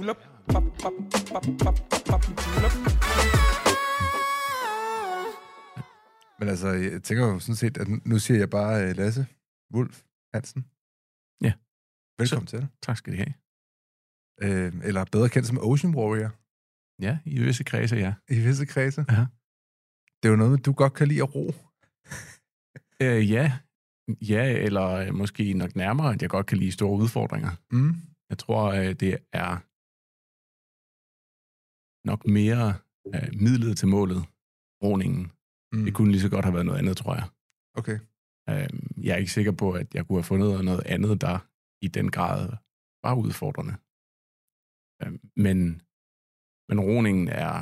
julep. Pop, pop, pop, pop, pop, julep. Men altså, jeg tænker jo sådan set, at nu siger jeg bare Lasse Wulff Hansen. Ja. Velkommen til. Tak skal I have. Eller bedre kendt som Ocean Warrior. Ja, i visse kredse, ja. I visse kredse. Ja. Det er jo noget, du godt kan lide at ro. Ja, eller måske nok nærmere, at jeg godt kan lide store udfordringer. Mm. Jeg tror, det er nok mere midlet til målet, roningen. Mm. Det kunne lige så godt have været noget andet, tror jeg. Okay. Jeg er ikke sikker på, at jeg kunne have fundet noget andet, der i den grad var udfordrende. Men roningen er...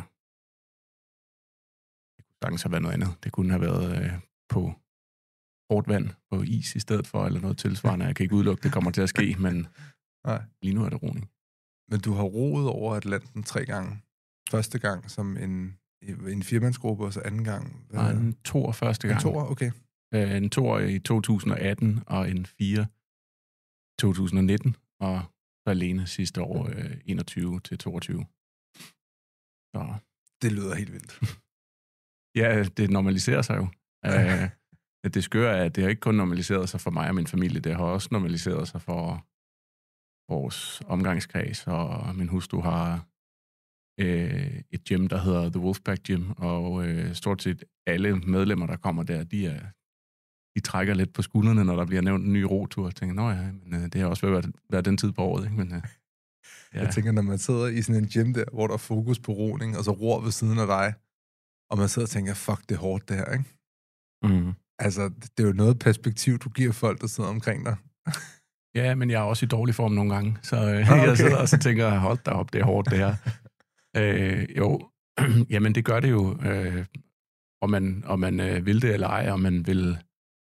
Det kunne sagtens have været noget andet. Det kunne have været på hårdt vand, på is i stedet for, eller noget tilsvarende. Jeg kan ikke udelukke, det kommer til at ske, men Nej. Lige nu er det roning. Men du har roet over Atlanten 3 gange. Første gang som en firmandsgruppe, og så anden gang... Nej, en toer første gang. En toer, okay. En toer i 2018, og en 4 2019, og så alene sidste år 21 til 22. Så. Det lyder helt vildt. Ja, det normaliserer sig jo. Det skøre er, at det har ikke kun normaliseret sig for mig og min familie, det har også normaliseret sig for vores omgangskreds, og min hustru har et gym, der hedder The Wolfpack Gym, og stort set alle medlemmer, der kommer der, de trækker lidt på skuldrene, når der bliver nævnt en ny rotur, og tænker, nå ja, men det har også været den tid på året, ikke? Men, ja. Jeg tænker, når man sidder i sådan en gym der, hvor der er fokus på roning, og så ror ved siden af dig, og man sidder og tænker, fuck, det er hårdt det her, ikke? Mm. Altså, det er jo noget perspektiv, du giver folk, der sidder omkring dig. Ja, men jeg er også i dårlig form nogle gange, så okay. Jeg sidder og så tænker, hold da op, det er hårdt det her. Jo, jamen det gør det jo, om man vil det eller ej, om man vil...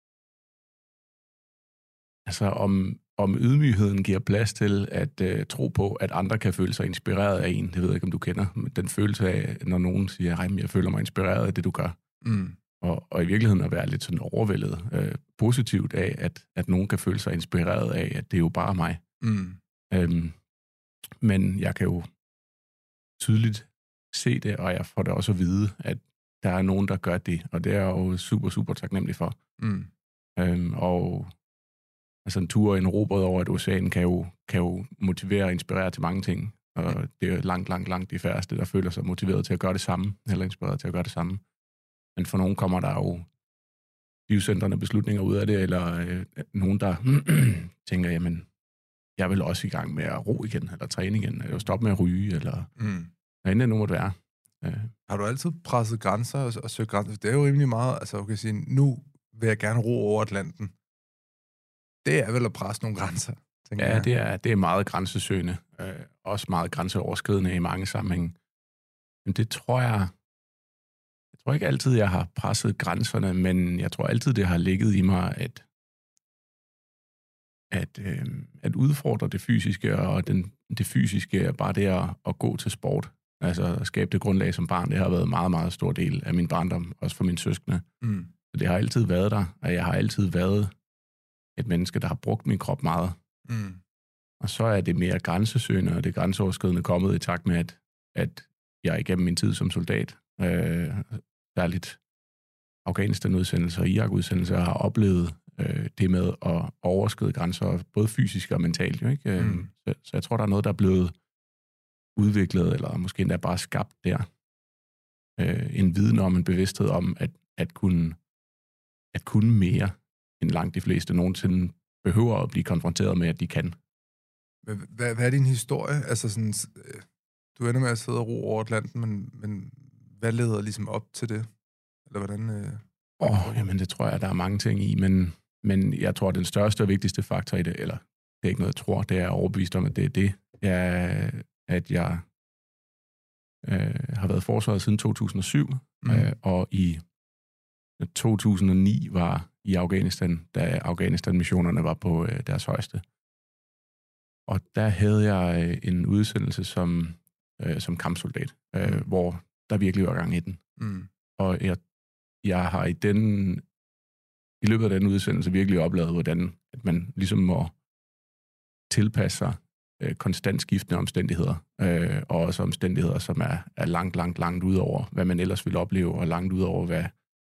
Altså om ydmygheden giver plads til at tro på, at andre kan føle sig inspireret af en. Det ved jeg ikke, om du kender. Den følelse af, når nogen siger, jeg føler mig inspireret af det, du gør. Mm. Og i virkeligheden at være lidt sådan overvældet positivt af, at nogen kan føle sig inspireret af, at det er jo bare mig. Mm. Men jeg kan jo tydeligt se det, og jeg får det også at vide, at der er nogen, der gør det, og det er jeg jo super, super taknemmelig for. Mm. Og altså en tur i en robåd over et ocean kan jo motivere og inspirere til mange ting, og det er langt de færreste, der føler sig motiveret til at gøre det samme, eller inspireret til at gøre det samme. Men for nogen kommer der jo livscentrende beslutninger ud af det, eller nogen, der tænker, jamen, jeg vil også i gang med at ro igen, eller træne igen, eller stoppe med at ryge, eller hvad end det nu måtte være. Har du altid presset grænser og søgt grænser? Det er jo rimelig meget, altså du kan sige, nu vil jeg gerne ro over Atlanten. Det er vel at presse nogle grænser, tænker jeg. Det er meget grænsesøgende, også meget grænseoverskridende i mange sammenhænge. Men det tror jeg ikke altid, jeg har presset grænserne, men jeg tror altid, det har ligget i mig, at udfordre det fysiske, og det fysiske er bare det at gå til sport. Altså at skabe det grundlag som barn, det har været en meget, meget stor del af min barndom, også for mine søskende. Mm. Så det har altid været der, og jeg har altid været et menneske, der har brugt min krop meget. Mm. Og så er det mere grænsesøgende, og det grænseoverskridende kommet i takt med, at jeg igennem min tid som soldat, særligt Afghanistan-udsendelser og Irak-udsendelser, har oplevet det med at overskride grænser, både fysisk og mentalt. Jo, ikke? Så jeg tror, der er noget, der er blevet udviklet, eller måske endda bare skabt der. En viden om, en bevidsthed om, at kunne mere, end langt de fleste nogensinde behøver at blive konfronteret med, at de kan. Hvad er din historie? Altså sådan, du ender med at sidde og ro over Atlanten, men hvad leder ligesom op til det? Eller hvordan... Jamen det tror jeg, der er mange ting i, men jeg tror, at den største og vigtigste faktor i det, eller det er ikke noget, jeg tror, det er overbevist om, at det er det, at jeg har været forsvaret siden 2007, og i 2009 var i Afghanistan, da Afghanistan-missionerne var på deres højeste. Og der havde jeg en udsendelse som kampsoldat, hvor der virkelig var gang i den. Og jeg har i løbet af den udsendelse virkelig oplevet, hvordan at man ligesom må tilpasse sig konstant skiftende omstændigheder, og også omstændigheder, som er langt ud over, hvad man ellers ville opleve, og langt ud over, hvad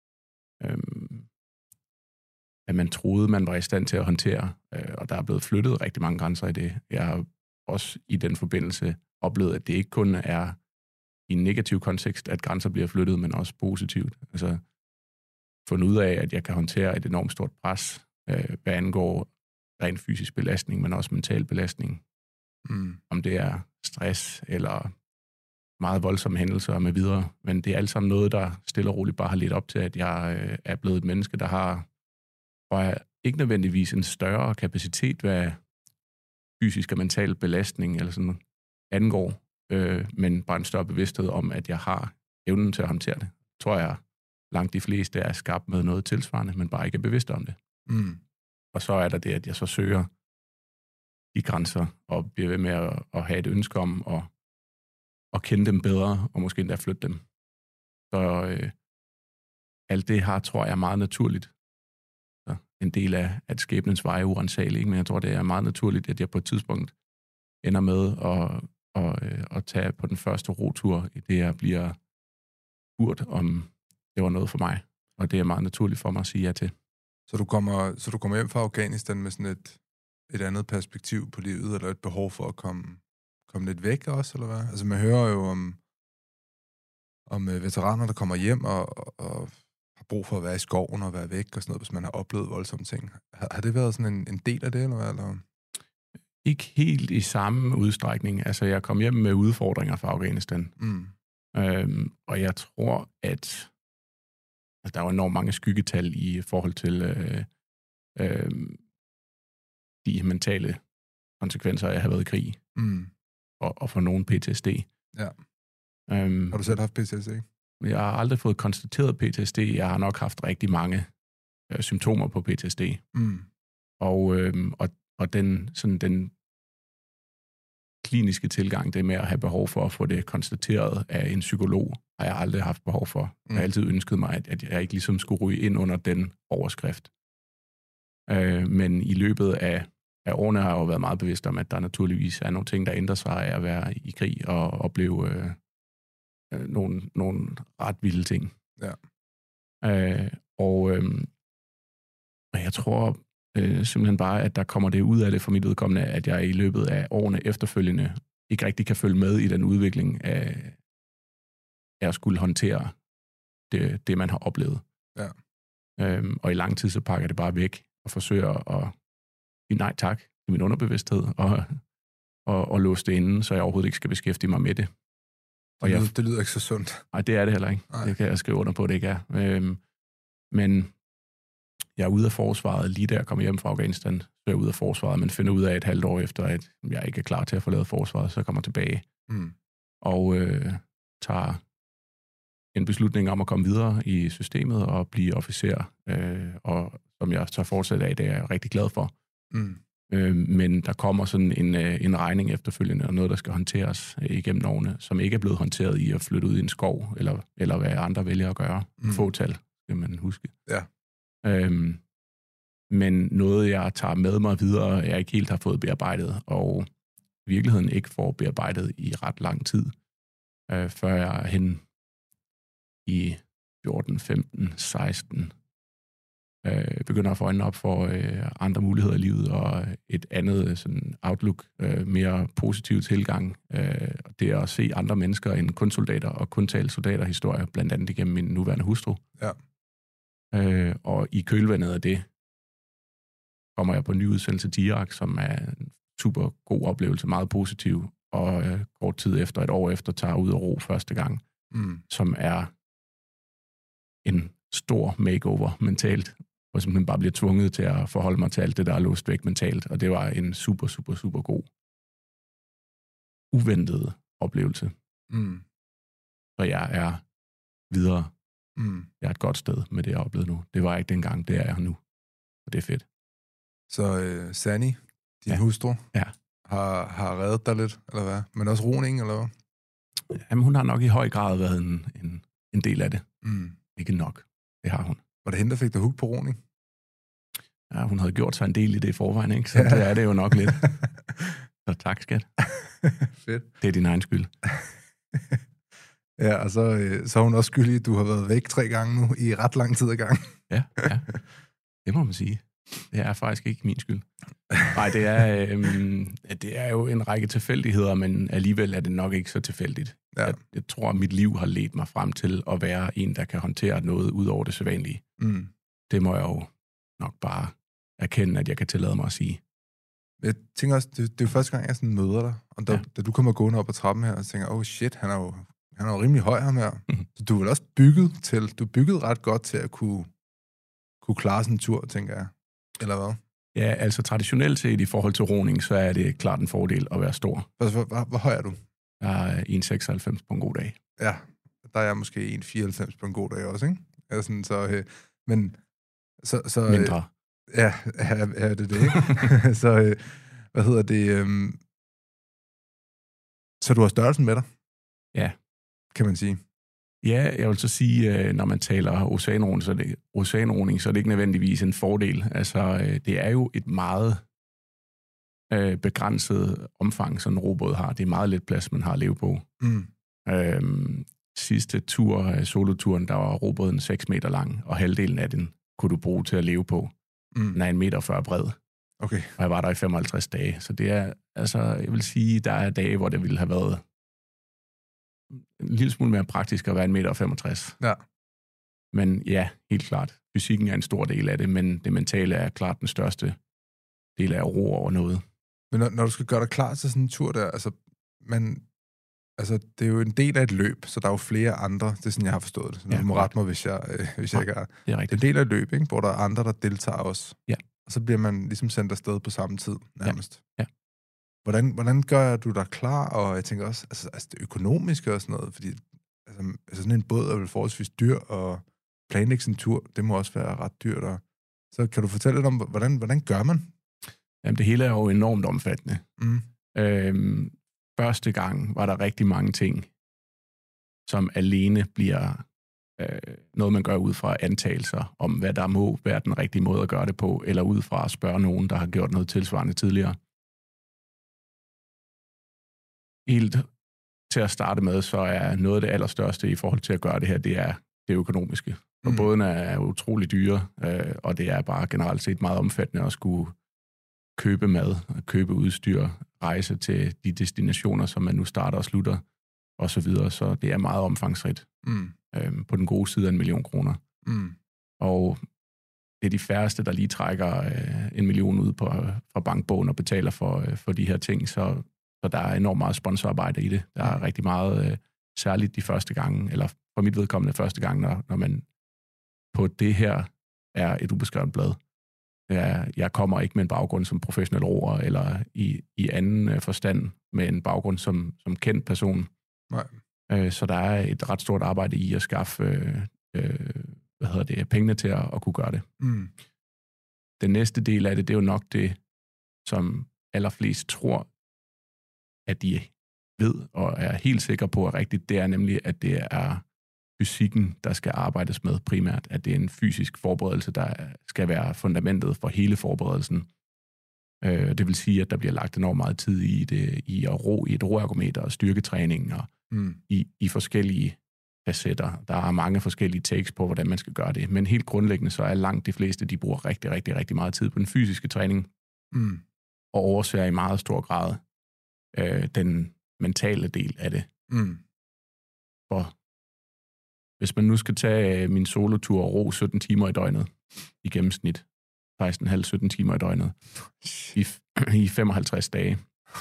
man troede, man var i stand til at håndtere. Og der er blevet flyttet rigtig mange grænser i det. Jeg har også i den forbindelse oplevet, at det ikke kun er i en negativ kontekst, at grænser bliver flyttet, men også positivt. Altså fundet ud af, at jeg kan håndtere et enormt stort pres, hvad angår rent fysisk belastning, men også mental belastning. Om det er stress eller meget voldsomme hændelser med videre. Men det er alt sammen noget, der stille og roligt bare har lidt op til, at jeg er blevet et menneske, der har ikke nødvendigvis en større kapacitet, hvad fysisk og mental belastning eller sådan angår, men bare en større bevidsthed om, at jeg har evnen til at håndtere det. Tror jeg, langt de fleste er skabt med noget tilsvarende, men bare ikke er bevidste om det. Og så er der det, at jeg så søger de grænser, og bliver ved med at have et ønske om at kende dem bedre, og måske endda flytte dem. Så alt det har, tror jeg, er meget naturligt. Så en del af, at skæbnens vej er urensagelige, men jeg tror, det er meget naturligt, at jeg på et tidspunkt ender med at tage på den første rotur, i det jeg bliver spurgt, om det var noget for mig. Og det er meget naturligt for mig at sige ja til. Så du kommer hjem fra Afghanistan med sådan et andet perspektiv på livet, eller et behov for at komme lidt væk også, eller hvad? Altså man hører jo om veteraner, der kommer hjem og har brug for at være i skoven og være væk og sådan noget, hvis man har oplevet voldsomme ting. Har det været sådan en del af det, eller hvad? Eller? Ikke helt i samme udstrækning. Altså jeg kom hjem med udfordringer fra Afghanistan. Og jeg tror, at der var enormt mange skyggetal i forhold til de mentale konsekvenser af at have været i krig. Og for nogen PTSD. Ja. Har du selv haft PTSD? Jeg har aldrig fået konstateret PTSD. Jeg har nok haft rigtig mange symptomer på PTSD. Og den kliniske tilgang, det med at have behov for at få det konstateret af en psykolog, har jeg aldrig haft behov for. Jeg har altid ønsket mig, at jeg ikke ligesom skulle ryge ind under den overskrift. Men i løbet af årene har jeg jo været meget bevidst om, at der naturligvis er nogle ting, der ændrer sig af at være i krig og opleve nogle ret vilde ting. Ja. Og jeg tror simpelthen bare, at der kommer det ud af det for mit udkommende, at jeg i løbet af årene efterfølgende ikke rigtig kan følge med i den udvikling af at skulle håndtere det man har oplevet. Ja. Og i lang tid så pakker jeg det bare væk og forsøger at sige nej tak i min underbevidsthed og låse det inde, så jeg overhovedet ikke skal beskæftige mig med det. Det lyder ikke så sundt. Nej, det er det heller ikke. Nej. Det kan jeg skrive under på, det ikke er. Men jeg er ude af forsvaret, lige da jeg kommer hjem fra Afghanistan, så er jeg ude af forsvaret, men finder ud af et halvt år efter, at jeg ikke er klar til at forlade forsvaret, så kommer jeg tilbage. Og tager en beslutning om at komme videre i systemet og blive officer, og som jeg så fortsat af, det er jeg rigtig glad for. Men der kommer sådan en regning efterfølgende, og noget, der skal håndteres igennem årene, som ikke er blevet håndteret i at flytte ud i en skov, eller hvad andre vælger at gøre. Fåtal, skal man huske. Ja. Men noget, jeg tager med mig videre, jeg ikke helt har fået bearbejdet, og i virkeligheden ikke får bearbejdet i ret lang tid, før jeg er hen i 14, 15, 16, begynder at få øjnene op for andre muligheder i livet, og et andet sådan outlook, mere positiv tilgang. Det er at se andre mennesker end kun soldater, og kun tale soldaterhistorier, blandt andet igennem min nuværende hustru. Ja. Og i kølvandet af det kommer jeg på en ny udsendelse til Irak, som er en super god oplevelse, meget positiv, og kort tid efter, et år efter, tager ud og ro første gang, som er en stor makeover mentalt, og simpelthen bare bliver tvunget til at forholde mig til alt det, der er låst væk mentalt, og det var en super, super, super god, uventet oplevelse. Så jeg er videre. Jeg er et godt sted med det, jeg har oplevet nu. Det var ikke dengang, det er jeg nu. Og det er fedt. Så Sanni, din hustru, ja. har reddet dig lidt, eller hvad? Men også Roning, eller hvad? Jamen, hun har nok i høj grad været en del af det. Ikke nok. Det har hun. Var det hende, der fik dig hook på Roning? Ja, hun havde gjort sig en del i det i forvejen, ikke? Så det er det jo nok lidt. tak, skat. Fedt. Det er din egen skyld. Ja, og så er hun også skyldig, at du har været væk 3 gange nu, i ret lang tid ad gang. Ja. Det må man sige. Det er faktisk ikke min skyld. Nej, det er jo en række tilfældigheder, men alligevel er det nok ikke så tilfældigt. Ja. Jeg tror, at mit liv har ledt mig frem til at være en, der kan håndtere noget ud over det sædvanlige. Mm. Det må jeg jo nok bare erkende, at jeg kan tillade mig at sige. Jeg tænker også, det er jo første gang, jeg sådan møder dig, og da du kommer gående op ad trappen her, og tænker, shit, han er jo rimelig høj, ham her. Så du er vel også bygget ret godt til at kunne klare sådan en tur, tænker jeg. Eller hvad? Ja, altså traditionelt set i forhold til roning, så er det klart en fordel at være stor. Hvor høj er du? Jeg er 1,96 på en god dag. Ja, der er jeg måske 1,94 på en god dag også, ikke? Altså sådan, så Mindre. Ja, det er det, ikke? Så, hvad hedder det? Så du har størrelsen med dig? Ja. Kan man sige. Ja, jeg vil så sige, når man taler oceanroning, så er det ikke nødvendigvis en fordel. Altså, det er jo et meget begrænset omfang, sådan en robåd har. Det er meget lidt plads, man har at leve på. Mm. Sidste tur, soloturen, der var robåden 6 meter lang, og halvdelen af den kunne du bruge til at leve på. Mm. Den er 1,40 meter bred. Okay. Og jeg var der i 55 dage. Så det er, altså, jeg vil sige, der er dage, hvor det ville have været en lille smule mere praktisk at være 1,65 meter. Ja. Men ja, helt klart. Fysikken er en stor del af det, men det mentale er klart den største del af at ro over noget. Men når du skal gøre dig klar til sådan en tur der, det er jo en del af et løb, så der er jo flere andre, det er sådan, jeg har forstået det. Så du må rette mig, hvis jeg ikke er. Det er rigtigt. Det er en del af et løb, ikke? Hvor der er andre, der deltager også. Ja. Og så bliver man ligesom sendt afsted på samme tid, nærmest. Ja. Hvordan gør du dig klar? Og jeg tænker også, altså det økonomiske og sådan noget, fordi altså sådan en båd er vel forholdsvis dyr, og planlægge sin tur, det må også være ret dyrt. Og så kan du fortælle lidt om, hvordan gør man? Jamen, det hele er jo enormt omfattende. Mm. Første gang var der rigtig mange ting, som alene bliver noget, man gør ud fra antagelser om, hvad der må være den rigtige måde at gøre det på, eller ud fra at spørge nogen, der har gjort noget tilsvarende tidligere. Helt til at starte med, så er noget af det allerstørste i forhold til at gøre det her, det er det økonomiske. Og bådene er utrolig dyre, og det er bare generelt set meget omfattende at skulle købe mad, købe udstyr, rejse til de destinationer, som man nu starter og slutter, og så videre. Så det er meget omfangsrigt. På den gode side af 1 million kroner. Og det er de færreste, der lige trækker 1 million ud fra bankbogen og betaler for de her ting. Så der er enormt meget sponsorarbejde i det. Der er rigtig meget, særligt de første gange, eller for mit vedkommende første gang, når man på det her er et ubeskrevet blad. Jeg kommer ikke med en baggrund som professionel roer, eller i anden forstand med en baggrund som kendt person. Nej. Så der er et ret stort arbejde i at skaffe pengene til at kunne gøre det. Den næste del af det, det er jo nok det, som allerflest tror, at de ved og er helt sikre på er rigtigt. Det er nemlig, at det er fysikken, der skal arbejdes med primært. At det er en fysisk forberedelse, der skal være fundamentet for hele forberedelsen. Det vil sige, at der bliver lagt enormt meget tid i at ro i et roergometer og styrketræning og i forskellige facetter. Der er mange forskellige takes på, hvordan man skal gøre det. Men helt grundlæggende, så er langt de fleste, de bruger rigtig, rigtig, rigtig meget tid på den fysiske træning. Og overser i meget stor grad den mentale del af det. For hvis man nu skal tage min solotur og ro 17 timer i døgnet i gennemsnit, 16,5-17 timer i døgnet, i 55 dage,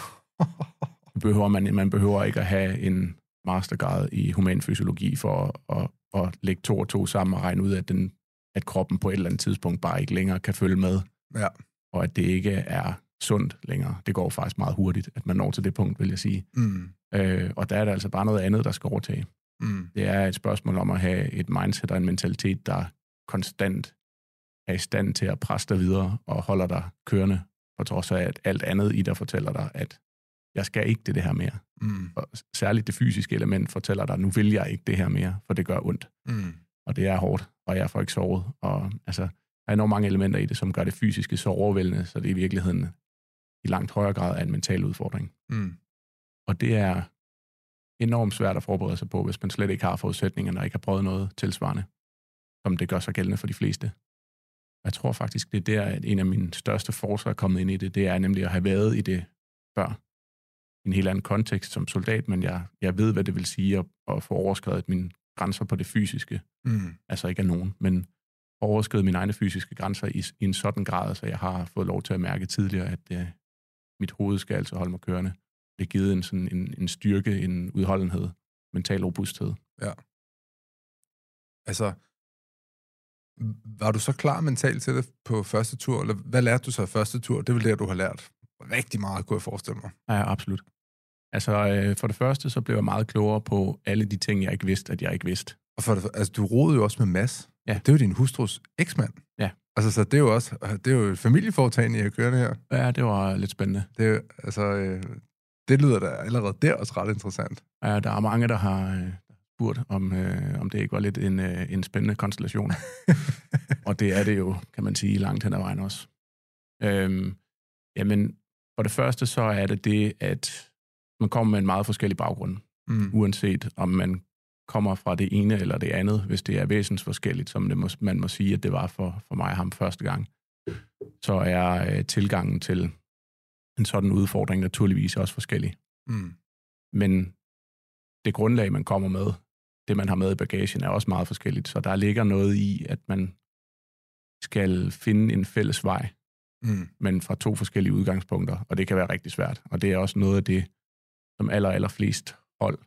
man behøver ikke at have en mastergrad i humanfysiologi for at lægge 2 og 2 sammen og regne ud, at kroppen på et eller andet tidspunkt bare ikke længere kan følge med. Ja. Og at det ikke er sundt længere. Det går faktisk meget hurtigt, at man når til det punkt, vil jeg sige. Og der er der altså bare noget andet, der skal overtage. Det er et spørgsmål om at have et mindset og en mentalitet, der konstant er i stand til at presse dig videre og holder dig kørende, på trods af at alt andet i dig fortæller dig, at jeg skal ikke det her mere. Og særligt det fysiske element fortæller dig, nu vil jeg ikke det her mere, for det gør ondt. Og det er hårdt, og jeg får ikke sovet. Og altså, der er enormt mange elementer i det, som gør det fysiske så overvældende, så det i virkeligheden i langt højere grad er en mental udfordring. Mm. Og det er enormt svært at forberede sig på, hvis man slet ikke har forudsætningerne og ikke har prøvet noget tilsvarende, som det gør sig gældende for de fleste. Jeg tror faktisk, det er der, at en af mine største forsvar er kommet ind i det, det er nemlig at have været i det før. I en helt anden kontekst som soldat, men jeg ved, hvad det vil sige at få overskredet mine grænser på det fysiske. Altså ikke af nogen, men overskredet mine egne fysiske grænser i en sådan grad, så jeg har fået lov til at mærke tidligere, at mit hoved skal altså holde mig kørende. Det har givet en styrke, en udholdenhed, mental robusthed. Ja. Altså, var du så klar mentalt til det på første tur, eller hvad lærte du så af første tur? Det er vel det, du har lært rigtig meget, kunne jeg forestille mig. Ja, absolut. Altså, for det første, så blev jeg meget klogere på alle de ting, jeg ikke vidste, at jeg ikke vidste. Og altså, du rodede jo også med Mads. Ja. Det er jo din hustrus eksmand. Ja. Altså, så det er jo også, det er jo et familieforetagende, jeg kører det her. Ja, det var lidt spændende. Det er jo, altså, det lyder da allerede der også ret interessant. Ja, der er mange, der har spurgt, om det ikke var lidt en spændende konstellation. Og det er det jo, kan man sige, langt hen ad vejen også. Jamen, for det første, så er det, at man kommer med en meget forskellig baggrund. Uanset om man kommer fra det ene eller det andet, hvis det er væsensforskelligt, som man må sige, at det var for mig og ham første gang, så er tilgangen til en sådan udfordring naturligvis også forskellig. Men det grundlag, man kommer med, det man har med i bagagen, er også meget forskelligt, så der ligger noget i, at man skal finde en fælles vej, men fra to forskellige udgangspunkter, og det kan være rigtig svært. Og det er også noget af det, som allerflest hold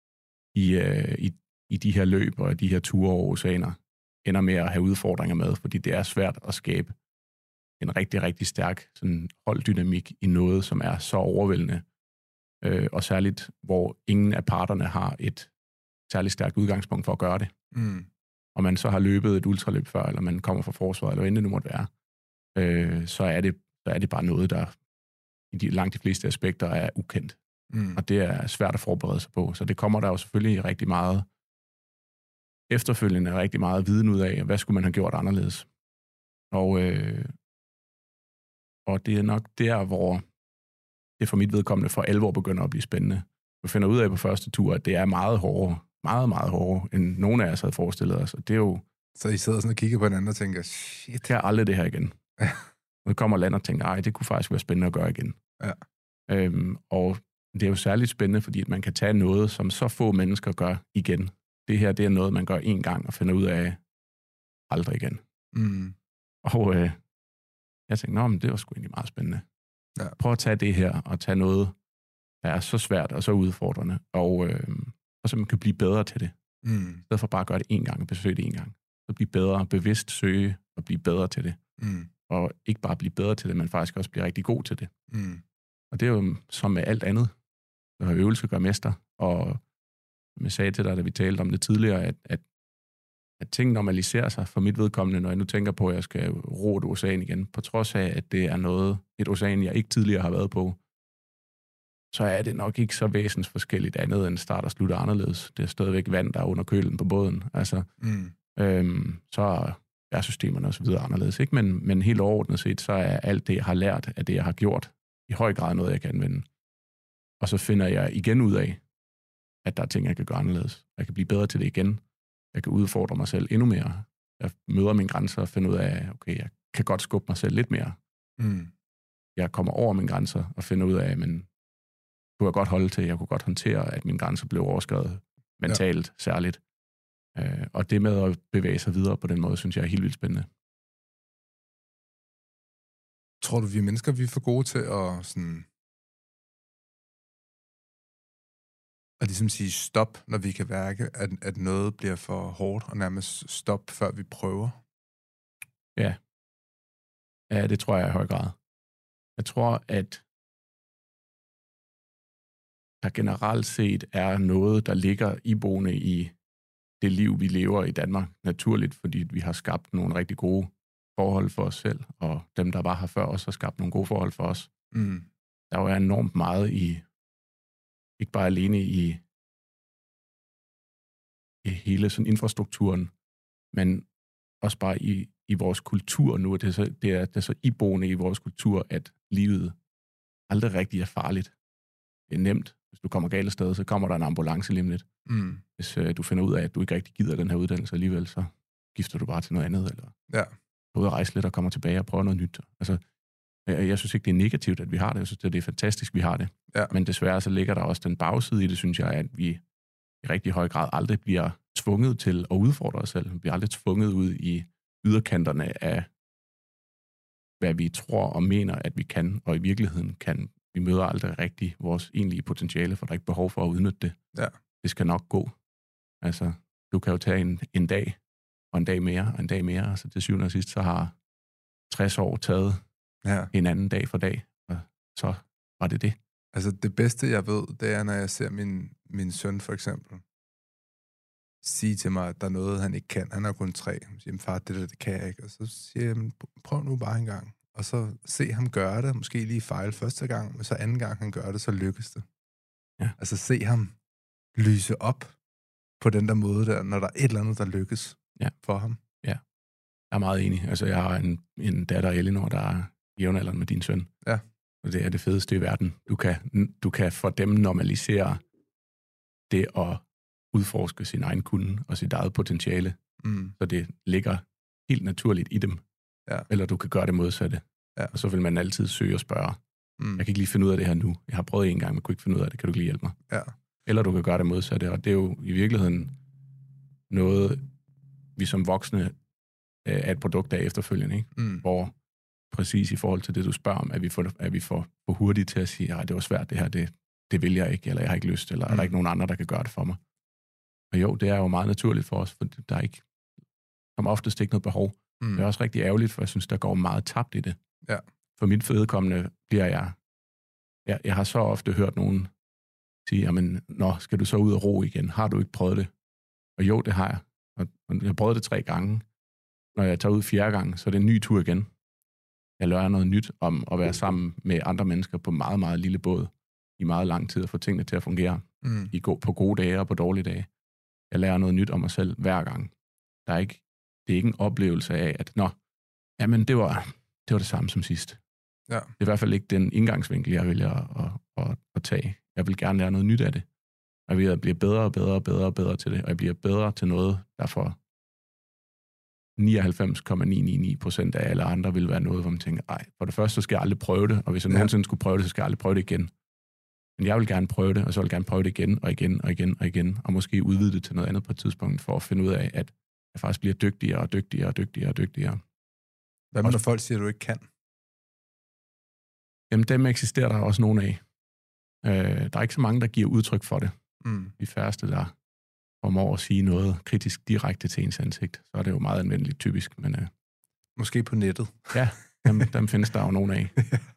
i de her løb og de her ture over oceaner ender med at have udfordringer med, fordi det er svært at skabe en rigtig, rigtig stærk sådan holddynamik i noget, som er så overvældende, og særligt, hvor ingen af parterne har et særligt stærkt udgangspunkt for at gøre det. Og man så har løbet et ultraløb før, eller man kommer fra forsvaret, eller hvad end det nu måtte være, så er det bare noget, der i langt de fleste aspekter er ukendt. Og det er svært at forberede sig på. Så det kommer der jo selvfølgelig rigtig meget efterfølgende, rigtig meget viden ud af, hvad skulle man have gjort anderledes. Og det er nok der, hvor det for mit vedkommende for alvor begynder at blive spændende. Vi finder ud af på første tur, at det er meget hårdere, meget, meget hårdere, end nogen af os havde forestillet os. Og det er jo... Så I sidder sådan og kigger på hinanden og tænker, shit. Jeg aldrig det her igen. Og det kommer land og tænker, det kunne faktisk være spændende at gøre igen. Ja. Og det er jo særligt spændende, fordi man kan tage noget, som så få mennesker gør igen. Det her, det er noget, man gør én gang og finder ud af aldrig igen. Og jeg tænkte, men det var sgu egentlig meget spændende. Ja. Prøv at tage det her og tage noget, der er så svært og så udfordrende, og så man kan blive bedre til det. I stedet for bare at gøre det én gang og besøge det én gang. Så blive bedre, bevidst søge og blive bedre til det. Og ikke bare blive bedre til det, men faktisk også blive rigtig god til det. Og det er jo som med alt andet. Øvelse gør mester. Og jeg sagde til dig, da vi talte om det tidligere, at ting normaliserer sig for mit vedkommende, når jeg nu tænker på, at jeg skal ro et ocean igen. På trods af, at det er et ocean, jeg ikke tidligere har været på, så er det nok ikke så væsensforskelligt andet end start og slutte anderledes. Det er stadigvæk vand, der er under kølen på båden. Altså, så er systemerne også videre anderledes. Ikke? Men helt overordnet set, så er alt det, jeg har lært af det, jeg har gjort, i høj grad noget, jeg kan anvende. Og så finder jeg igen ud af, at der er ting, jeg kan gøre anderledes. Jeg kan blive bedre til det igen. Jeg kan udfordre mig selv endnu mere. Jeg møder mine grænser og finder ud af, okay, jeg kan godt skubbe mig selv lidt mere. Jeg kommer over mine grænser og finder ud af, men kunne jeg godt holde til, jeg kunne godt håndtere, at mine grænser blev overskredet mentalt særligt. Og det med at bevæge sig videre på den måde, synes jeg er helt vildt spændende. Tror du, vi mennesker, vi er for gode til at ligesom sige stop, når vi kan mærke, at noget bliver for hårdt, og nærmest stop, før vi prøver? Ja, det tror jeg i høj grad. Jeg tror, at der generelt set er noget, der ligger iboende i det liv, vi lever i Danmark, naturligt, fordi vi har skabt nogle rigtig gode forhold for os selv, og dem, der var her før os, har skabt nogle gode forhold for os. Der er enormt meget ikke bare alene i hele sådan infrastrukturen, men også bare i vores kultur nu. Det er så iboende i vores kultur, at livet aldrig rigtig er farligt. Det er nemt. Hvis du kommer galt af sted, så kommer der en ambulance lige om lidt. Hvis du finder ud af, at du ikke rigtig gider den her uddannelse alligevel, så skifter du bare til noget andet, eller går ud og rejse lidt og kommer tilbage og prøver noget nyt. Altså, jeg synes ikke, det er negativt, at vi har det. Jeg synes, det er fantastisk, vi har det. Ja. Men desværre så ligger der også den bagside i det, synes jeg, at vi i rigtig høj grad aldrig bliver tvunget til at udfordre os selv. Vi bliver aldrig tvunget ud i yderkanterne af, hvad vi tror og mener, at vi kan, og i virkeligheden kan. Vi møder aldrig rigtig vores egentlige potentiale, for der er ikke behov for at udnytte det. Ja. Det skal nok gå. Altså, du kan jo tage en dag, og en dag mere, og en dag mere, og så til syvende og sidst, så har 60 år taget en anden dag for dag, og så var det det. Altså, det bedste, jeg ved, det er, når jeg ser min søn, for eksempel, sige til mig, at der er noget, han ikke kan. Han er kun 3. Han siger, far, det kan jeg ikke. Og så siger jeg, prøv nu bare en gang. Og så se ham gøre det, måske lige fejle første gang, men så anden gang han gør det, så lykkes det. Ja. Altså se ham lyse op på den der måde der, når der er et eller andet, der lykkes for ham. Ja, jeg er meget enig. Altså jeg har en datter, Elinor, der er jævnaldrende med din søn. Ja. Og det er det fedeste i verden. Du kan for dem normalisere det at udforske sin egen kunde og sit eget potentiale, så det ligger helt naturligt i dem. Ja. Eller du kan gøre det modsatte. Ja. Og så vil man altid søge og spørge. Jeg kan ikke lige finde ud af det her nu. Jeg har prøvet en gang, men kunne ikke finde ud af det. Kan du ikke lige hjælpe mig? Ja. Eller du kan gøre det modsatte. Og det er jo i virkeligheden noget, vi som voksne er et produkt af efterfølgende. Ikke? Hvor præcis i forhold til det, du spørger om, er vi for hurtigt til at sige, at det var svært det her, det vil jeg ikke, eller jeg har ikke lyst, eller er der ikke nogen andre, der kan gøre det for mig? Og jo, det er jo meget naturligt for os, for der er ikke som oftest ikke noget behov. Det er også rigtig ærgerligt, for jeg synes, der går meget tabt i det. Ja. For mit vedkommende bliver jeg har så ofte hørt nogen sige, jamen, skal du så ud og ro igen? Har du ikke prøvet det? Og jo, det har jeg. Og jeg har prøvet det 3 gange. Når jeg tager ud 4. gang, så er det en ny tur igen. Jeg lærer noget nyt om at være sammen med andre mennesker på meget, meget lille båd i meget lang tid og få tingene til at fungere. På gode dage og på dårlige dage. Jeg lærer noget nyt om mig selv hver gang. Det er ikke en oplevelse af, at jamen det var det samme som sidst. Ja. Det er i hvert fald ikke den indgangsvinkel, jeg vælger at tage. Jeg vil gerne lære noget nyt af det. Og jeg bliver bedre og bedre og bedre og bedre til det. Og jeg bliver bedre til noget, der for 99,999% af alle andre vil være noget, hvor man tænker, for det første, så skal jeg aldrig prøve det. Og hvis jeg nogensinde skulle prøve det, så skal jeg aldrig prøve det igen. Men jeg vil gerne prøve det, og så vil jeg gerne prøve det igen og igen og igen og igen. Og måske udvide det til noget andet på et tidspunkt, for at finde ud af, at jeg faktisk bliver dygtigere og dygtigere og dygtigere og dygtigere. Hvad med, når folk siger, at du ikke kan? Jamen, dem eksisterer der også nogen af. Der er ikke så mange, der giver udtryk for det. De færreste, der formår at sige noget kritisk direkte til ens ansigt, så er det jo meget anvendeligt typisk. Men, måske på nettet. Ja, dem findes der jo nogen af.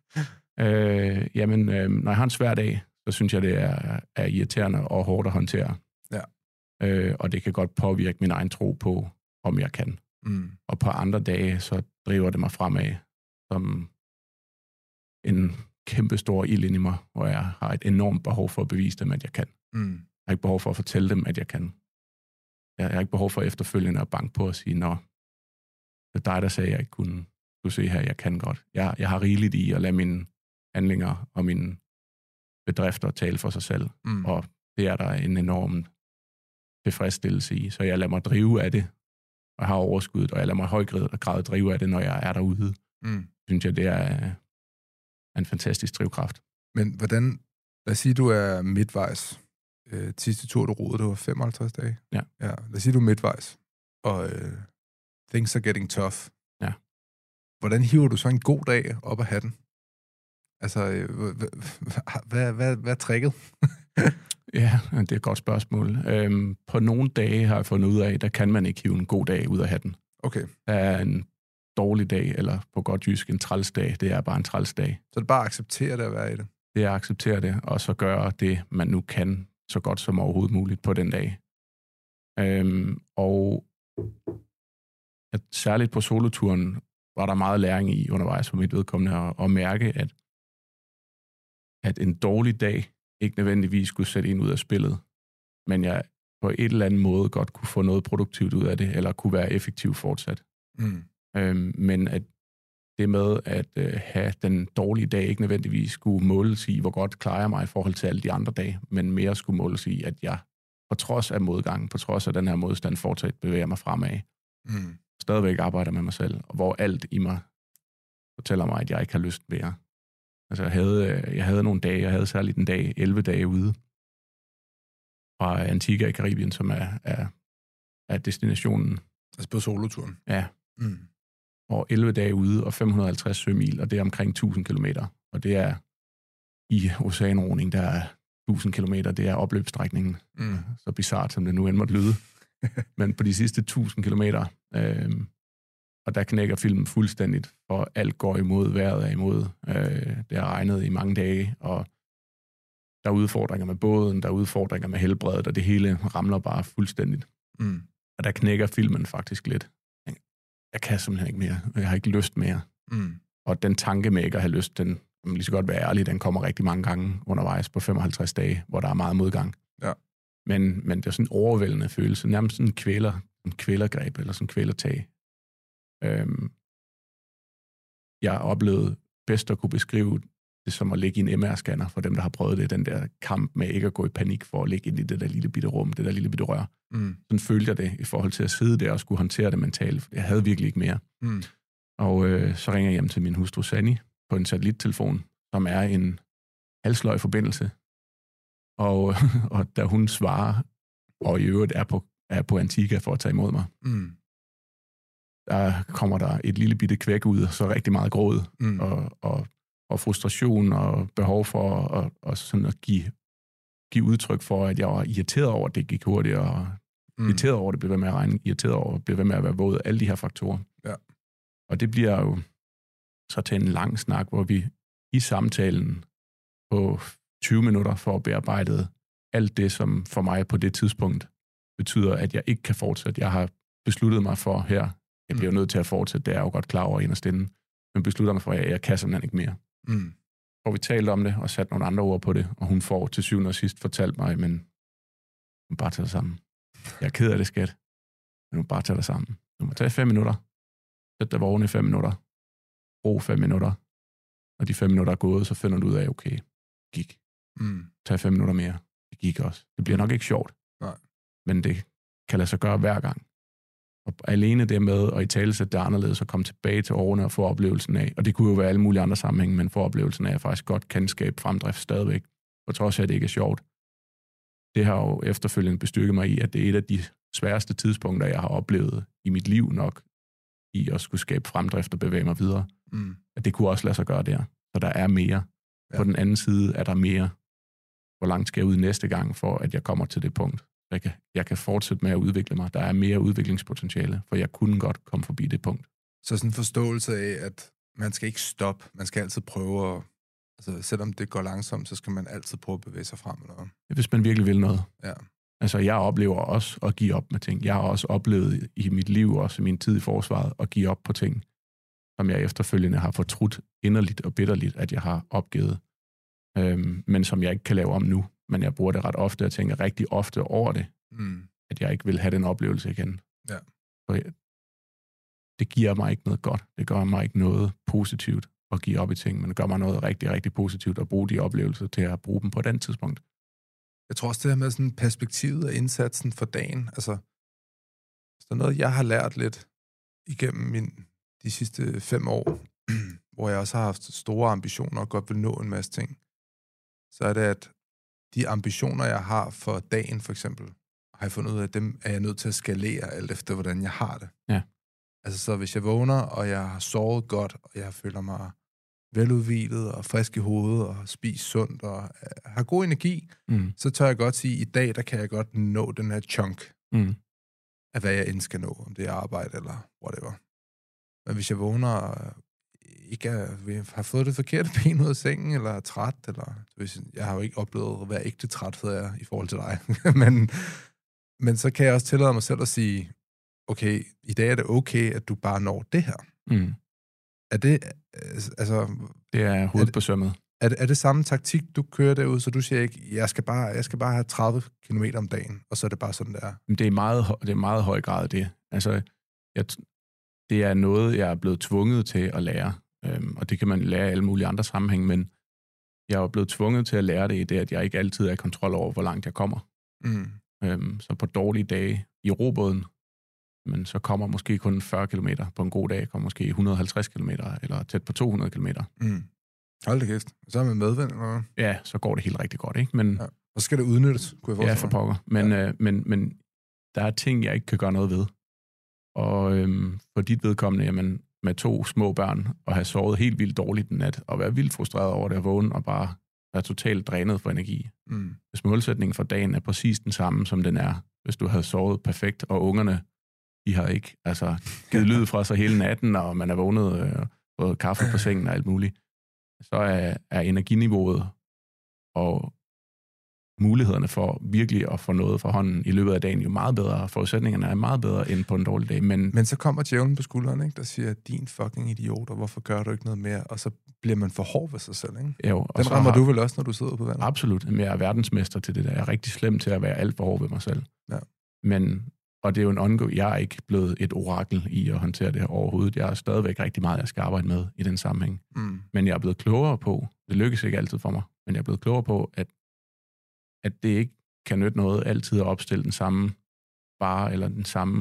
Når jeg har en svær dag, så synes jeg, det er irriterende og hårdt at håndtere. Ja. Og det kan godt påvirke min egen tro på, om jeg kan. Og på andre dage, så driver det mig fremad som en kæmpestor ild ind i mig, hvor jeg har et enormt behov for at bevise dem, at jeg kan. Jeg har ikke behov for at fortælle dem, at jeg kan. Jeg har ikke behov for efterfølgende at banke på og sige, det er dig, der sagde, at jeg ikke kunne. Du se her, jeg kan godt. Jeg har rigeligt i at lade mine handlinger og mine bedrifter tale for sig selv. Og det er der en enorm tilfredsstillelse i. Så jeg lader mig drive af det, og jeg har overskuddet, og jeg lader mig i høj grad drive af det, når jeg er derude. Synes jeg, det er en fantastisk drivkraft. Men hvordan, lad os sige, du er midtvejs. Sidste tur, du roede, det var 55 dage. Ja. Lad os sige, du er midtvejs, og things are getting tough. Ja. Hvordan hiver du så en god dag op af hatten? Altså, hvad er tricket? Ja, det er et godt spørgsmål. På nogle dage har jeg fundet ud af, der kan man ikke hive en god dag ud af hatten. Okay. Der er en dårlig dag, eller på godt jysk, en trælsdag. Det er bare en trælsdag. Så det er bare at acceptere det at være i det? Det er at acceptere det, og så gøre det, man nu kan, så godt som overhovedet muligt på den dag. Og særligt på soloturen var der meget læring i undervejs for mit vedkommende at mærke, at en dårlig dag ikke nødvendigvis skulle sætte en ud af spillet, men jeg på et eller andet måde godt kunne få noget produktivt ud af det, eller kunne være effektiv fortsat. Men at det med at have den dårlige dag ikke nødvendigvis skulle måles i, hvor godt klarer jeg mig i forhold til alle de andre dage, men mere skulle måles i, at jeg på trods af modgangen, på trods af den her modstand, fortsat bevæger mig fremad. Stadigvæk arbejder med mig selv, og hvor alt i mig fortæller mig, at jeg ikke har lyst mere. Altså, jeg havde nogle dage, jeg havde særligt en dag, 11 dage ude fra Antigua i Karibien, som er destinationen. Altså på soloturen? Ja. Og 11 dage ude, og 550 sømil, og det er omkring 1000 kilometer. Og det er i oceanroning, der er 1000 kilometer, det er opløbsstrækningen. Så bizarrt, som det nu end måtte lyde. Men på de sidste 1000 kilometer, og der knækker filmen fuldstændigt, for alt går imod, vejret er imod. Det har regnet i mange dage, og der er udfordringer med båden, der er udfordringer med helbredet, og det hele ramler bare fuldstændigt. Og der knækker filmen faktisk lidt. Jeg kan simpelthen ikke mere. Jeg har ikke lyst mere. Og den tanke med ikke at have lyst, den kan lige så godt være ærlig, den kommer rigtig mange gange undervejs på 55 dage, hvor der er meget modgang. Ja. Men det er sådan en overvældende følelse, nærmest sådan en kvælergreb, eller sådan en kvælertag. Jeg oplevede bedst at kunne beskrive det som at ligge i en MR-scanner, for dem, der har prøvet det, den der kamp med ikke at gå i panik for at ligge ind i det der lille bitte rum, det der lille bitte rør. Sådan følte jeg det i forhold til at sidde der og skulle håndtere det mentalt, for jeg havde virkelig ikke mere. Og så ringer jeg hjem til min hustru Sanni på en satellittelefon, som er en halsløj forbindelse. Og da hun svarer, og i øvrigt er på Antigua for at tage imod mig, der kommer der et lille bitte kvæk ud, så rigtig meget gråd, og frustration og behov for at sådan at give udtryk for, at jeg var irriteret over, at det gik hurtigere, irriteret over, at det blev ved med at regne, irriteret over, at det blev ved med at være våd, alle de her faktorer. Ja. Og det bliver jo så til en lang snak, hvor vi i samtalen på 20 minutter får bearbejdet alt det, som for mig på det tidspunkt betyder, at jeg ikke kan fortsætte. Jeg har besluttet mig for her, jeg bliver nødt til at fortsætte, det er jeg jo godt klar over inderst inde, men beslutter mig for, at jeg kan simpelthen ikke mere. Og vi talte om det, og satte nogle andre ord på det, og hun får til syvende og sidst fortalt mig, men bare tage dig sammen. Jeg er ked af det, skat, men du bare tage dig sammen. Du må tage 5 minutter. Sæt dig vågen i 5 minutter. Ro 5 minutter. Og de 5 minutter er gået, så finder du ud af, okay, gik. Tag 5 minutter mere. Det gik også. Det bliver nok ikke sjovt. Nej. Men det kan lade sig gøre hver gang. Og alene det med at italesætte det anderledes og komme tilbage til årene og få oplevelsen af, og det kunne jo være alle mulige andre sammenhænge, men få oplevelsen af, at jeg faktisk godt kan skabe fremdrift stadigvæk, på trods af, at det ikke er sjovt. Det har jo efterfølgende bestyrket mig i, at det er et af de sværeste tidspunkter, jeg har oplevet i mit liv nok, i at skulle skabe fremdrift og bevæge mig videre. At det kunne også lade sig gøre der. Så der er mere. Ja. På den anden side er der mere. Hvor langt skal jeg ud næste gang, for at jeg kommer til det punkt? Jeg kan fortsætte med at udvikle mig. Der er mere udviklingspotentiale, for jeg kunne godt komme forbi det punkt. Så sådan en forståelse af, at man skal ikke stoppe. Man skal altid prøve at... Altså, selvom det går langsomt, så skal man altid prøve at bevæge sig frem. Eller? Hvis man virkelig vil noget. Ja. Altså, jeg oplever også at give op med ting. Jeg har også oplevet i mit liv, også i min tid i forsvaret, at give op på ting, som jeg efterfølgende har fortrudt inderligt og bitterligt, at jeg har opgivet. Men som jeg ikke kan lave om nu. Men jeg bruger det ret ofte, og tænker rigtig ofte over det, at jeg ikke vil have den oplevelse igen. Ja. Det giver mig ikke noget godt. Det gør mig ikke noget positivt at give op i ting, men det gør mig noget rigtig, rigtig positivt at bruge de oplevelser til at bruge dem på den tidspunkt. Jeg tror også, det her med sådan perspektivet af indsatsen for dagen, altså, så noget, jeg har lært lidt igennem de sidste 5 år, hvor jeg også har haft store ambitioner og godt vil nå en masse ting, så er det, at de ambitioner, jeg har for dagen, for eksempel, har jeg fundet ud af, at dem er jeg nødt til at skalere alt efter, hvordan jeg har det. Ja. Altså, så hvis jeg vågner, og jeg har sovet godt, og jeg føler mig veludhvilet og frisk i hovedet, og spiser sundt, og har god energi, så tør jeg godt sige, at i dag, der kan jeg godt nå den her chunk af, hvad jeg end skal nå, om det er arbejde eller whatever. Men hvis jeg vågner og ikke har fået det forkerte ben ud af sengen, eller er træt, eller jeg har jo ikke oplevet at være ægte træthed af i forhold til dig, men så kan jeg også tillade mig selv at sige, okay, i dag er det okay, at du bare når det her. Er det, altså... Det er hovedet på sømmet. Er det samme taktik, du kører derude, så du siger ikke, jeg skal bare have 30 km om dagen, og så er det bare sådan, der? Det er meget høj grad det. Altså, det er noget, jeg er blevet tvunget til at lære. Og det kan man lære i alle mulige andre sammenhæng, men jeg er jo blevet tvunget til at lære det i det, at jeg ikke altid er i kontrol over, hvor langt jeg kommer. Så på dårlige dage i robåden, men så kommer måske kun 40 km. På en god dag kommer måske 150 km, eller tæt på 200 km. Hold da kæft. Så er man medvind, eller? Ja, så går det helt rigtig godt, ikke? Men, ja. Og så skal det udnyttes, kunne jeg forestille mig. Ja, for pokker. Men der er ting, jeg ikke kan gøre noget ved. Og for dit vedkommende, jamen, med 2 små børn, og have sovet helt vildt dårligt den nat, og være vildt frustreret over det at vågne, og bare være totalt drænet for energi. Hvis målsætningen for dagen er præcis den samme, som den er, hvis du havde sovet perfekt, og ungerne, de har ikke givet lyd fra sig hele natten, og man er vågnet fået kaffe på sengen og alt muligt, så er energiniveauet og mulighederne for virkelig at få noget fra hånden i løbet af dagen jo meget bedre. Forudsætningerne er meget bedre end på en dårlig dag. Men så kommer djævlen på skulderen, ikke? Der siger, din fucking idiot, og hvorfor gør du ikke noget mere? Og så bliver man for hård ved sig selv, ikke? Jo, og den rammer du vel også, når du sidder på vandet? Absolut. Men jeg er verdensmester til det der. Jeg er rigtig slem til at være alt for hård ved mig selv. Ja. Og det er jo jeg er ikke blevet et orakel i at håndtere det her overhovedet. Jeg er stadigvæk rigtig meget, jeg skal arbejde med i den sammenhæng. Men jeg er blevet klogere på, det lykkes ikke altid for mig, men jeg er blevet klogere på, at det ikke kan nytte noget altid at opstille den samme bare, eller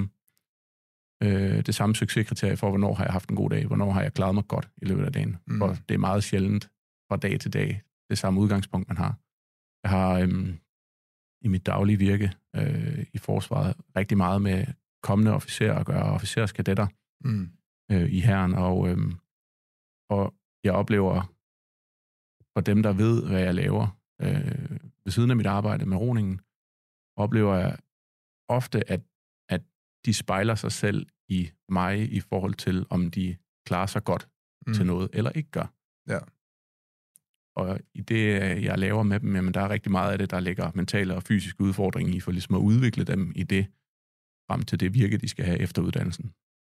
det samme succeskriterie for, hvornår har jeg haft en god dag, hvornår har jeg klaret mig godt i løbet af dagen. For det er meget sjældent fra dag til dag, det samme udgangspunkt, man har. Jeg har i mit daglige virke i forsvaret rigtig meget med kommende officerer at gøre, officerskadetter i hæren, og jeg oplever, for dem, der ved, hvad jeg laver, ved siden af mit arbejde med roningen, oplever jeg ofte, at de spejler sig selv i mig i forhold til, om de klarer sig godt til noget, eller ikke gør. Ja. Og i det, jeg laver med dem, jamen, der er rigtig meget af det, der ligger mentale og fysiske udfordringer i, for ligesom at udvikle dem i det, frem til det virke, de skal have efter uddannelsen.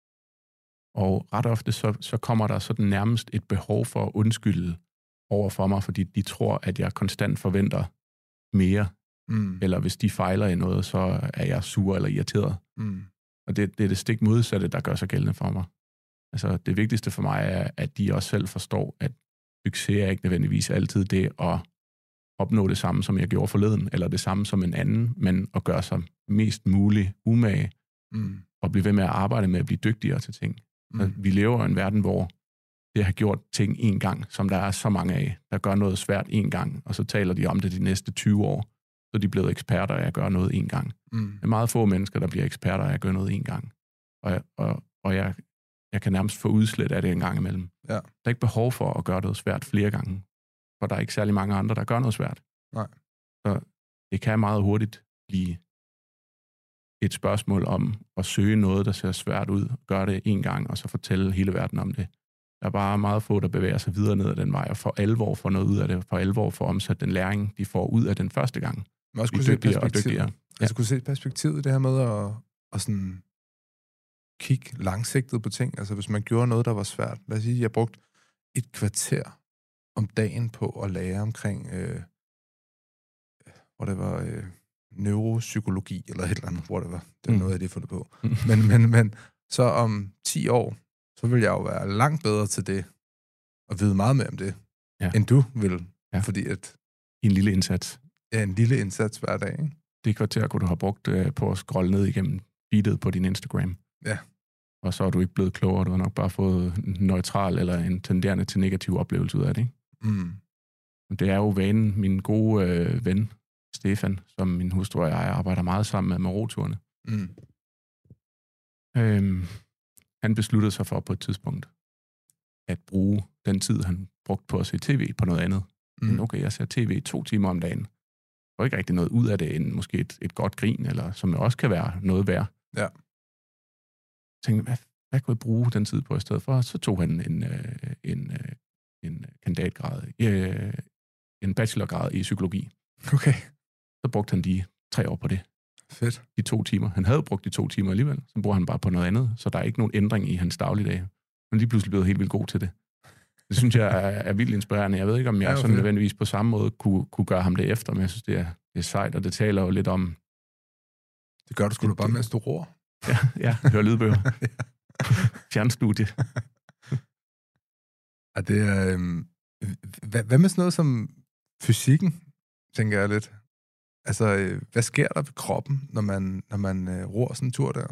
Og ret ofte, så kommer der sådan nærmest et behov for at undskylde over for mig, fordi de tror, at jeg konstant forventer mere, eller hvis de fejler i noget, så er jeg sur eller irriteret. Og det er det stik modsatte, der gør sig gældende for mig. Altså, det vigtigste for mig er, at de også selv forstår, at succes er ikke nødvendigvis altid det at opnå det samme, som jeg gjorde forleden, eller det samme som en anden, men at gøre sig mest muligt umage, og blive ved med at arbejde med at blive dygtigere til ting. Altså, vi lever i en verden, hvor det har gjort ting en gang, som der er så mange af, der gør noget svært en gang, og så taler de om det de næste 20 år, så er de blevet eksperter af at gøre noget en gang. Det er meget få mennesker, der bliver eksperter af at gøre noget en gang. Og jeg kan nærmest få udslæt af det en gang imellem. Ja. Der er ikke behov for at gøre noget svært flere gange, for der er ikke særlig mange andre, der gør noget svært. Nej. Så det kan meget hurtigt blive et spørgsmål om at søge noget, der ser svært ud, gøre det en gang, og så fortælle hele verden om det. Der er bare meget få, der bevæger sig videre ned ad den vej, og for alvor får noget ud af det, for alvor får omsat den læring, de får ud af den første gang. Man også kunne se perspektivet. Altså kunne se perspektivet i det her med at sådan kigge langsigtet på ting. Altså hvis man gjorde noget, der var svært. Lad os sige, jeg brugte et kvarter om dagen på at lære omkring, hvor det var neuropsykologi, eller et eller andet, hvor det var. Det er noget, jeg lige fundet på. Men så om 10 år, så vil jeg jo være langt bedre til det, og vide meget mere om det, end du vil. Ja. Fordi at en lille indsats. Ja, en lille indsats hver dag, ikke? Det kvarter kunne du have brugt på at scrolle ned igennem feedet på din Instagram. Ja. Og så er du ikke blevet klogere, du har nok bare fået en neutral eller en tenderende til negativ oplevelse ud af det, ikke? Det er jo vanen, min gode ven, Stefan, som min hustru og jeg arbejder meget sammen med roturene. Han besluttede sig for på et tidspunkt at bruge den tid, han brugte på at se tv på noget andet. Men okay, jeg ser tv i 2 timer om dagen. Der er ikke rigtig noget ud af det, end måske et godt grin, eller som også kan være noget værd. Ja. Jeg tænkte, hvad kunne jeg bruge den tid på i stedet for? Så tog han en kandidatgrad, en bachelorgrad i psykologi. Okay. Så brugte han de 3 år på det. Fedt. De 2 timer. Han havde brugt de 2 timer alligevel, så bruger han bare på noget andet, så der er ikke nogen ændring i hans dagligdag. Men lige pludselig blevet helt vildt god til det. Det synes jeg er vildt inspirerende. Jeg ved ikke, om jeg sådan nødvendigvis på samme måde kunne gøre ham det efter, men jeg synes, det er sejt, og det taler jo lidt om... Det gør du sgu da bare, mens du ror. Ja, hør lydbøger. Fjernstudie. Og det er... hvad med sådan noget som fysikken, tænker jeg lidt? Altså, hvad sker der ved kroppen, når man roer sådan en tur der?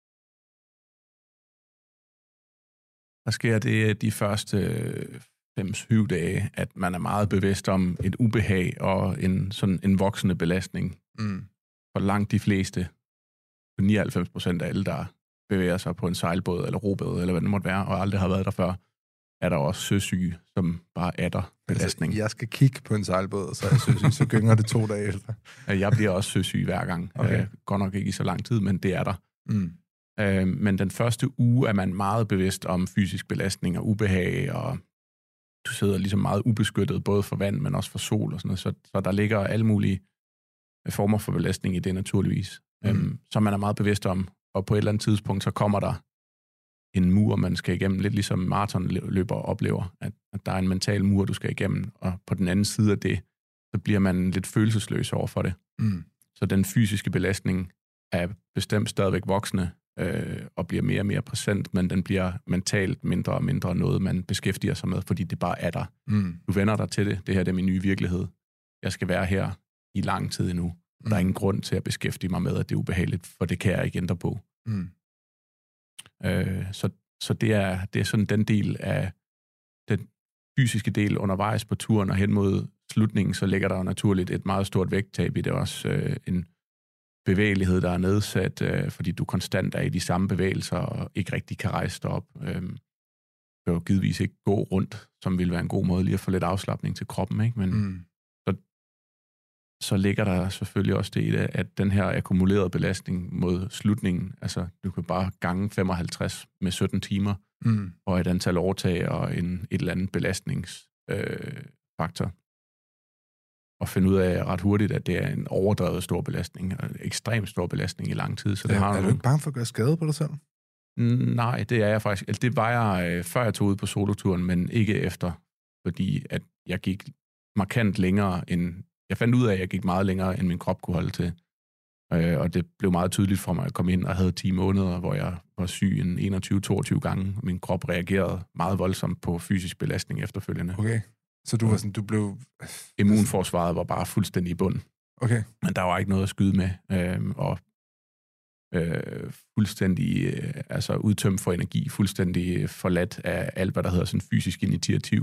Der sker det de første 5-7 dage, at man er meget bevidst om et ubehag og en voksende belastning. For langt de fleste, 99% af alle, der bevæger sig på en sejlbåd eller robåd, eller hvad det måtte være, og aldrig har været der før, er der også søsyge, som bare adder belastning. Altså, jeg skal kigge på en sejlbåd, og så er jeg søsyg, så gynger det 2 dage efter. Jeg bliver også søsyg hver gang. Okay. Godt nok ikke i så lang tid, men det er der. Men den første uge er man meget bevidst om fysisk belastning og ubehag, og du sidder ligesom meget ubeskyttet, både for vand, men også for sol og sådan noget, så der ligger alle mulige former for belastning i det naturligvis, som man er meget bevidst om, og på et eller andet tidspunkt, så kommer der en mur, man skal igennem, lidt ligesom maratonløbere oplever, at der er en mental mur, du skal igennem, og på den anden side af det, så bliver man lidt følelsesløs over for det. Så den fysiske belastning er bestemt stadigvæk voksende, og bliver mere og mere præsent, men den bliver mentalt mindre og mindre noget, man beskæftiger sig med, fordi det bare er der. Du vender dig til det. Det her det er min nye virkelighed. Jeg skal være her i lang tid endnu. Der er ingen grund til at beskæftige mig med, at det er ubehageligt, for det kan jeg ikke ændre på. Så det er sådan den del af den fysiske del undervejs på turen, og hen mod slutningen, så ligger der jo naturligt et meget stort vægttab i det også. En bevægelighed, der er nedsat, fordi du konstant er i de samme bevægelser, og ikke rigtig kan rejse dig op. Kan jo givetvis ikke gå rundt, som ville være en god måde lige at få lidt afslapning til kroppen, ikke? Men så ligger der selvfølgelig også det i det, at den her akkumulerede belastning mod slutningen, altså du kan bare gange 55 med 17 timer, og et antal overtag og et eller andet belastningsfaktor. Og finde ud af ret hurtigt, at det er en overdrevet stor belastning, og en ekstremt stor belastning i lang tid. Så det har er du ikke bange for at gøre skade på dig selv? Nej, det er jeg faktisk. Altså, det var jeg, før jeg tog ud på soloturen, men ikke efter, fordi at jeg gik markant længere end... Jeg fandt ud af, at jeg gik meget længere, end min krop kunne holde til. Og det blev meget tydeligt for mig, at jeg kom ind og havde 10 måneder, hvor jeg var syg en 21-22 gange. Min krop reagerede meget voldsomt på fysisk belastning efterfølgende. Okay. Så du var sådan, du blev... Immunforsvaret var bare fuldstændig i bund. Okay. Men der var ikke noget at skyde med. Fuldstændig udtømt for energi, fuldstændig forladt af alt, hvad der hedder sådan fysisk initiativ.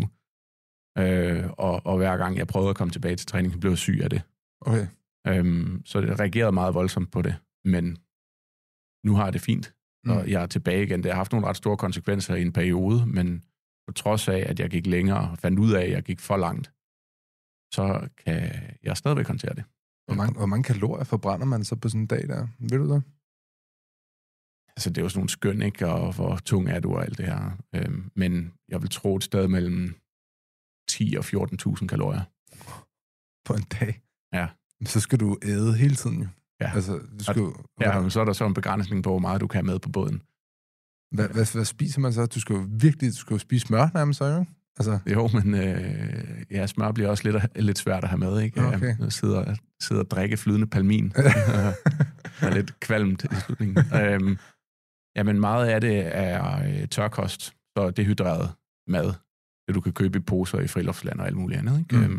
Og hver gang jeg prøvede at komme tilbage til træning, så blev jeg syg af det. Okay. Så det reagerede meget voldsomt på det. Men nu har jeg det fint, og jeg er tilbage igen. Det har haft nogle ret store konsekvenser i en periode, men på trods af, at jeg gik længere og fandt ud af, at jeg gik for langt, så kan jeg stadigvæk håndtere det. Hvor mange kalorier forbrænder man så på sådan en dag der? Ved du det? Altså, det er jo sådan nogle skøn, ikke? Og hvor tung er du og alt det her. Men jeg vil tro et sted mellem 10 og 14.000 kalorier. På en dag? Ja. Så skal du æde hele tiden jo. Ja. Altså, du skal... Ja, men så er der så en begrænsning på, hvor meget du kan have med på båden. Hvad spiser man så? Du skal jo spise smør nærmest så, jo? Altså... Jo, men smør bliver også lidt svært at have med, ikke? Okay. Jeg sidder og drikke flydende palmin. er lidt kvalmt i slutningen. Men meget af det er tørkost, så dehydreret mad, det du kan købe i poser i friluftsland og alt muligt andet, ikke?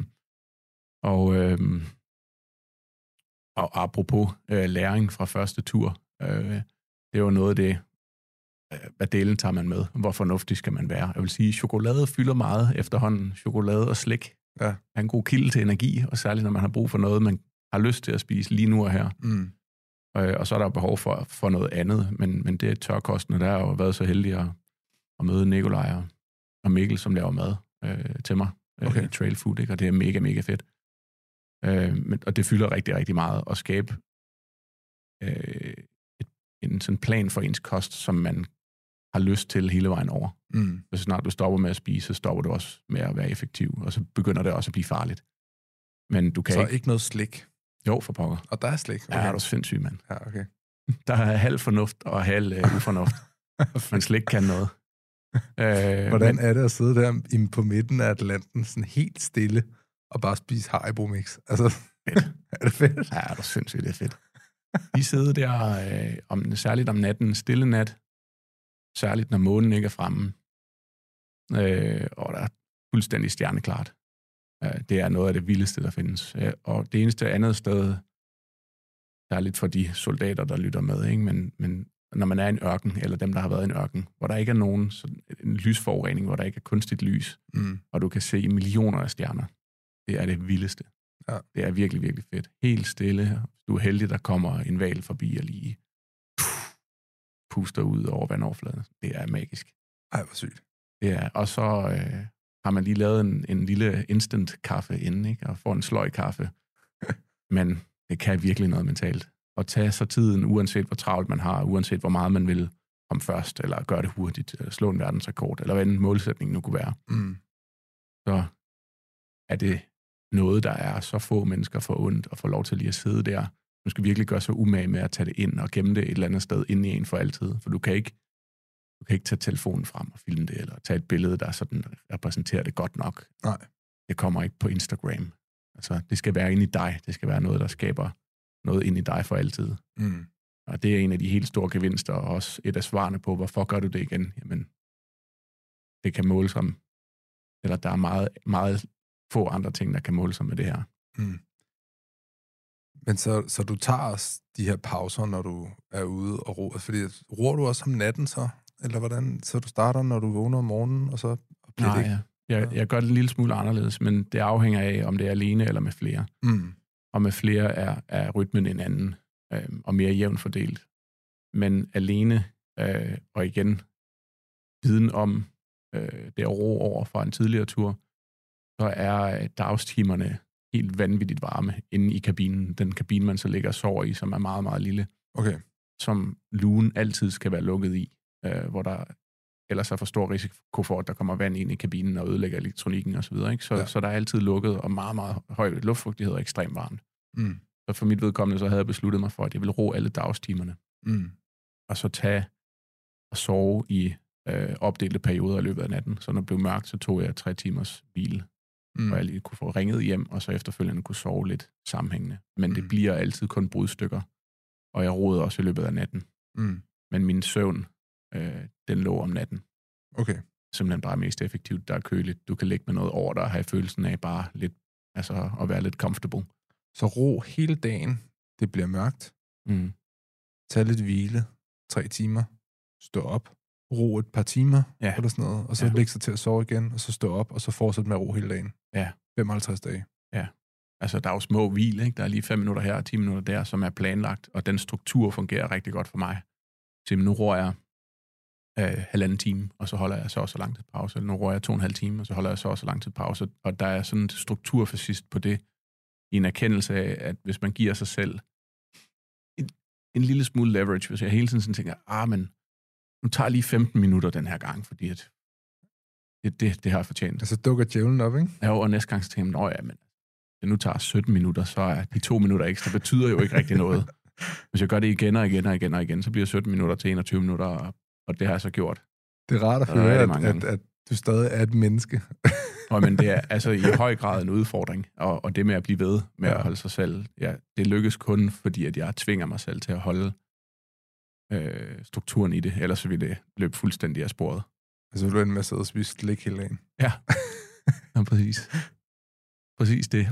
Og apropos læring fra første tur, det er jo noget af det, hvad delen tager man med? Hvor fornuftig skal man være? Jeg vil sige, chokolade fylder meget efterhånden. Chokolade og slik er en god kilde til energi, og særligt når man har brug for noget, man har lyst til at spise lige nu og her. Og så er der behov for noget andet, men det er tørkosten, og der har jo været så heldig at møde Nikolaj og Mikkel, som laver mad til mig i Trail Food, ikke? Og det er mega, mega fedt. Og det fylder rigtig, rigtig meget at skabe en sådan plan for ens kost, som man har lyst til hele vejen over. Så snart du stopper med at spise, så stopper du også med at være effektiv, og så begynder det også at blive farligt. Men du kan så ikke noget slik? Jo, for pokker. Og der er slik? Okay. Ja, er du sindssyg, mand. Ja, okay. Der er halv fornuft og halv ufornuft. Men slik kan noget. Hvordan er det at sidde der på midten af Atlanten, sådan helt stille, og bare spise Haribo Mix? Altså, er det fedt? Ja, det er sindssygt, det er fedt. Vi sidder der, særligt om natten, stille nat, særligt når månen ikke er fremme, og der er fuldstændig stjerneklart. Det er noget af det vildeste, der findes. Og det eneste andet sted, der er lidt for de soldater, der lytter med, ikke? Men når man er i en ørken, eller dem, der har været i en ørken, hvor der ikke er nogen en lysforurening, hvor der ikke er kunstigt lys, og du kan se millioner af stjerner, det er det vildeste. Ja. Det er virkelig, virkelig fedt. Helt stille. Du er heldig, der kommer en hval forbi og lige puster ud over vandoverfladen. Det er magisk. Ej, hvor sygt. Det er. Og så har man lige lavet en lille instant kaffe inden, ikke? Og får en sløj kaffe. Men det kan virkelig noget mentalt. At tage sig tiden, uanset hvor travlt man har, uanset hvor meget man vil komme først, eller gøre det hurtigt, eller slå en verdensrekord, eller hvad en målsætning nu kunne være. Så er det noget, der er så få mennesker forundt, og få lov til lige at sidde der. Du skal virkelig gøre sig umage med at tage det ind og gemme det et eller andet sted inde i en for altid. For du kan ikke tage telefonen frem og filme det, eller tage et billede, der sådan repræsenterer det godt nok. Nej. Det kommer ikke på Instagram. Altså, det skal være inde i dig. Det skal være noget, der skaber noget ind i dig for altid. Og det er en af de helt store gevinster, og også et af svarene på, hvorfor gør du det igen? Jamen, det kan måles som, eller der er meget, meget få andre ting, der kan måles som med det her. Men så du tager også de her pauser, når du er ude og roer? Fordi roer du også om natten så? Eller hvordan? Så du starter, når du vågner om morgenen, og så bliver det ikke? Jeg gør det en lille smule anderledes, men det afhænger af, om det er alene eller med flere. Og med flere er rytmen en anden, og mere jævnt fordelt. Men alene, og igen, viden om det at ro over fra en tidligere tur, så er dagstimerne helt vanvittigt varme inde i kabinen. Den kabine, man så ligger og sover i, som er meget, meget lille. Okay. Som lugen altid skal være lukket i, hvor der ellers er for stor risiko for, at der kommer vand ind i kabinen og ødelægger elektronikken osv. Så der er altid lukket, og meget, meget høj luftfugtighed og ekstremt varmt. Så for mit vedkommende, så havde jeg besluttet mig for, at jeg ville ro alle dagstimerne. Og så tage og sove i opdelte perioder i løbet af natten. Så når det blev mørkt, så tog jeg 3 timers hvile, og jeg lige kunne få ringet hjem, og så efterfølgende kunne sove lidt sammenhængende. Men det bliver altid kun brudstykker. Og jeg roede også i løbet af natten. Men min søvn, den lå om natten. Okay. Simpelthen bare mest effektivt. Der er køligt. Du kan ligge med noget over dig og have følelsen af bare lidt, altså at være lidt comfortable. Så ro hele dagen. Det bliver mørkt. Tag lidt hvile. 3 timer. Stå op. Ro et par timer. Eller sådan noget. Og så lægge sig til at sove igen. Og så stå op. Og så fortsætte med at ro hele dagen. 55 dage. Ja. Altså, der er jo små hvil, ikke? Der er lige 5 minutter her og 10 minutter der, som er planlagt. Og den struktur fungerer rigtig godt for mig. Så nu roer jeg 1,5 time, og så holder jeg så lang tid pause. Eller nu roer jeg 2,5 timer, og så holder jeg så lang tid pause. Og der er sådan en struktur for sidst på det, i en erkendelse af, at hvis man giver sig selv en lille smule leverage, hvis jeg hele tiden sådan tænker, men nu tager jeg lige 15 minutter den her gang, fordi at det har jeg fortjent. Altså dukker djævlen op, ikke? Ja, og næste gang så tænker jeg, men det nu tager 17 minutter, så er de 2 minutter ekstra, betyder jo ikke rigtig noget. Hvis jeg gør det igen og igen og igen og igen, så bliver 17 minutter til 21 minutter, og det har jeg så gjort. Det er rart at høre, at du stadig er et menneske. Men det er altså i høj grad en udfordring, og det med at blive ved med at holde sig selv, det lykkes kun, fordi at jeg tvinger mig selv til at holde strukturen i det, ellers så vil det løbe fuldstændig af sporet. Altså du ender med at sidde og spise slik hele dagen? Ja, præcis. Præcis det.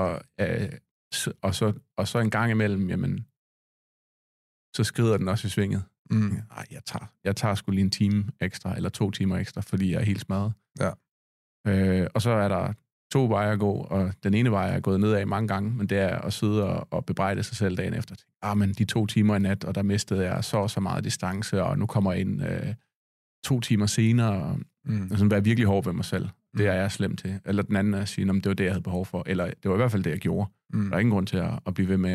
Og så en gang imellem, jamen, så skrider den også i svinget. Ej, jeg tager sgu lige en time ekstra, eller 2 timer ekstra, fordi jeg er helt smadret. Ja. Og så er der 2 veje at gå, og den ene vej er gået nedad mange gange, men det er at sidde og bebrejde sig selv dagen efter. Men de 2 timer i nat, og der mistede jeg så meget distance, og nu kommer jeg ind 2 timer senere, og sådan være virkelig hård ved mig selv. Det er jeg slem til. Eller den anden er at sige, det var det, jeg havde behov for. Eller det var i hvert fald det, jeg gjorde. Der er ingen grund til at blive ved med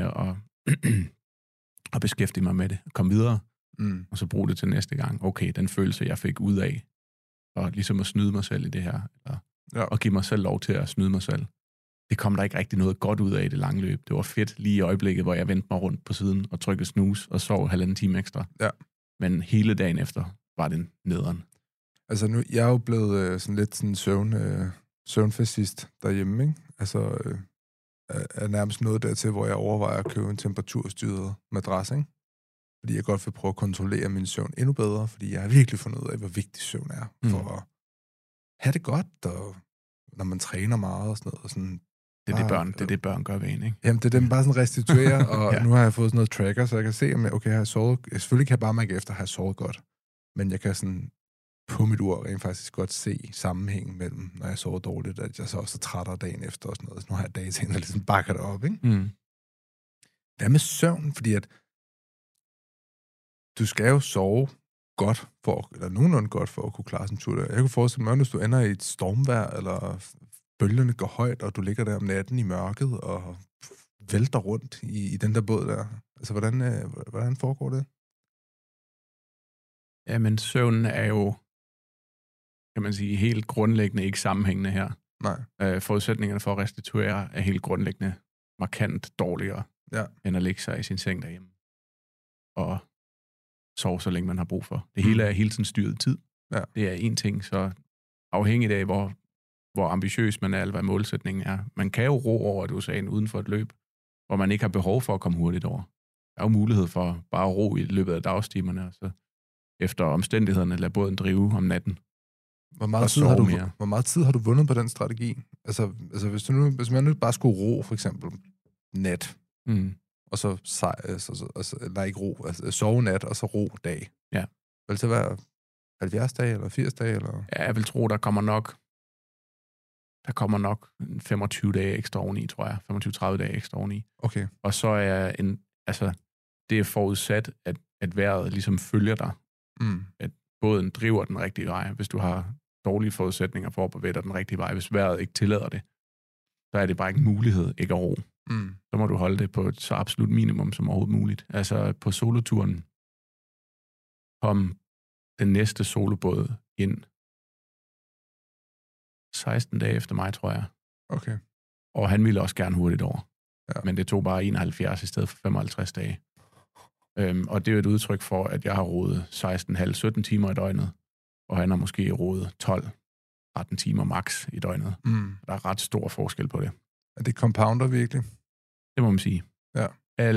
at beskæftige mig med det. Komme videre, og så bruge det til næste gang. Okay, den følelse, jeg fik ud af, og ligesom at snyde mig selv i det her, og give mig selv lov til at snyde mig selv. Det kom der ikke rigtig noget godt ud af i det lange løb. Det var fedt lige i øjeblikket, hvor jeg vendte mig rundt på siden og trykkede snooze og sov 1,5 time ekstra. Ja. Men hele dagen efter var den nederen. Altså nu, jeg er jo blevet sådan lidt sådan søvnfascist derhjemme, ikke? Altså er nærmest noget dertil, hvor jeg overvejer at købe en temperaturstyret madras, ikke? Fordi jeg godt vil prøve at kontrollere min søvn endnu bedre, fordi jeg har virkelig fundet ud af, hvor vigtig søvn er for have det godt, og når man træner meget og sådan noget. Og sådan, Det er det børn gør ved en, ikke? Jamen, det er dem bare sådan restituere, og Ja. nu har jeg fået sådan noget tracker, så jeg kan se, om jeg har jeg sovet. Selvfølgelig kan jeg bare mærke efter, at jeg har sovet godt. Men jeg kan sådan på mit ur rent faktisk godt se sammenhængen mellem, når jeg sover dårligt, at jeg så også er trættere dagen efter og sådan noget. Så nu har jeg dage, der ligesom bakker det op, ikke? Mm. Hvad med søvn? Fordi at du skal jo sove godt, eller nogenlunde godt, for at kunne klare sådan en tur der. Jeg kunne forestille mig, hvis du ender i et stormvejr, eller bølgerne går højt, og du ligger der om natten i mørket, og vælter rundt i den der båd der. Altså, hvordan foregår det? Ja, men søvnen er jo, kan man sige, helt grundlæggende ikke sammenhængende her. Nej. Forudsætningerne for at restituere er helt grundlæggende markant dårligere, end at ligge sig i sin seng derhjemme. Og sove så længe man har brug for. Det hele er hele tiden styret tid. Ja. Det er en ting, så afhængigt af, hvor ambitiøs man er, eller hvad målsætningen er. Man kan jo ro over, du sagde, uden for et løb, hvor man ikke har behov for at komme hurtigt over. Der er jo mulighed for bare at ro i løbet af dagstimerne, og så efter omstændighederne lade båden drive om natten. Hvor meget tid har du vundet på den strategi? Altså hvis man nu bare skulle ro, for eksempel, nat, og så ikke ro, altså sove nat, og så ro dag. Ja. Vil det så være 70 dage, eller 80 dage, eller? Ja, jeg vil tro, der kommer nok 25 dage ekstra oveni, tror jeg. 25-30 dage ekstra oveni. Okay. Og så er det er forudsat, at vejret ligesom følger dig. At båden driver den rigtige vej. Hvis du har dårlige forudsætninger for at bevæge dig den rigtige vej, hvis vejret ikke tillader det, så er det bare ikke en mulighed ikke at ro. Så må du holde det på et så absolut minimum som overhovedet muligt. Altså på soloturen kom den næste solobåd ind 16 dage efter mig, tror jeg. Okay. Og han ville også gerne hurtigt over. Ja. Men det tog bare 71 i stedet for 55 dage. Og det er jo et udtryk for, at jeg har roet 16,5-17 timer i døgnet, og han har måske roet 12-13 timer max i døgnet. Der er ret stor forskel på det. Er det compounder virkelig? Det må man sige. Ja.